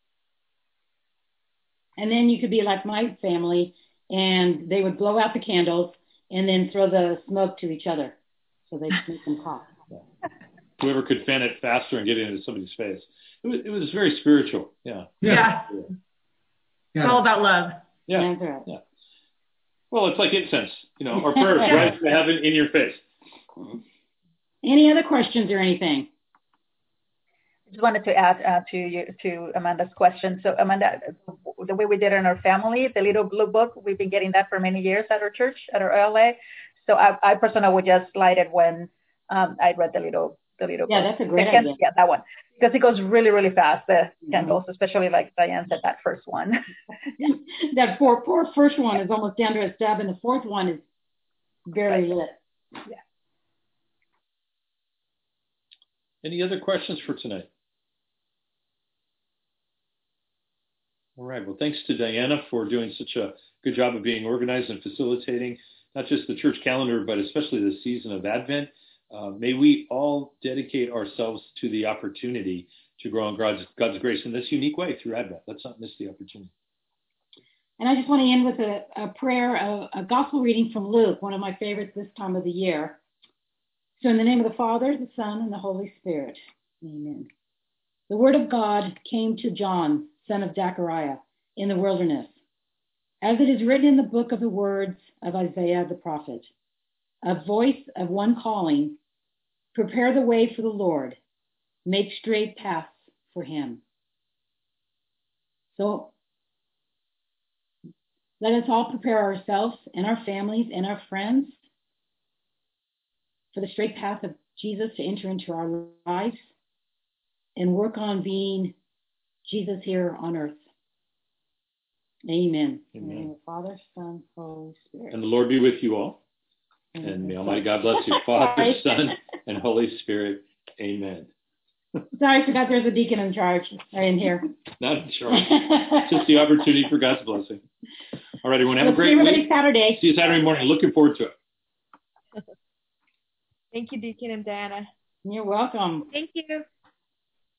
And then you could be like my family, and they would blow out the candles and then throw the smoke to each other, so they'd make them cough. Yeah. Whoever could fan it faster and get it into somebody's face. It was, it was very spiritual. Yeah. Yeah. yeah. It's all about love. Yeah. Yeah. yeah. Well, it's like incense, you know, or prayers right to heaven in your face. Any other questions or anything? I just wanted to add uh, to you, to Amanda's question. So, Amanda, the way we did it in our family, the little blue book, we've been getting that for many years at our church, at our L A. So, I, I personally would just light it when um, I read the little, the little. Yeah, book. that's a great Second, idea. Yeah, that one, because it goes really, really fast. The mm-hmm. candles, especially like Diane said, that first one. That poor, poor first one is almost down to a stub, and the fourth one is barely lit. Yeah. Any other questions for tonight? All right. Well, thanks to Diana for doing such a good job of being organized and facilitating not just the church calendar, but especially the season of Advent. Uh, may we all dedicate ourselves to the opportunity to grow in God's, God's grace in this unique way through Advent. Let's not miss the opportunity. And I just want to end with a, a prayer, a, a gospel reading from Luke, one of my favorites this time of the year. So in the name of the Father, the Son, and the Holy Spirit. Amen. The word of God came to John, son of Zechariah, in the wilderness, as it is written in the book of the words of Isaiah the prophet. A voice of one calling, prepare the way for the Lord, make straight paths for him. So let us all prepare ourselves and our families and our friends for the straight path of Jesus to enter into our lives and work on being Jesus here on earth. Amen. Amen. In the name of the Father, Son, Holy Spirit. And the Lord be with you all. Amen. And may Almighty God bless you, Father, Son, and Holy Spirit. Amen. Sorry, I forgot there's a deacon in charge. I didn't hear. Not in charge. Just the opportunity for God's blessing. All right, everyone. Have Let's a great see week. Saturday. See you Saturday morning. Looking forward to it. Thank you, Deacon and Diana. You're welcome. Thank you.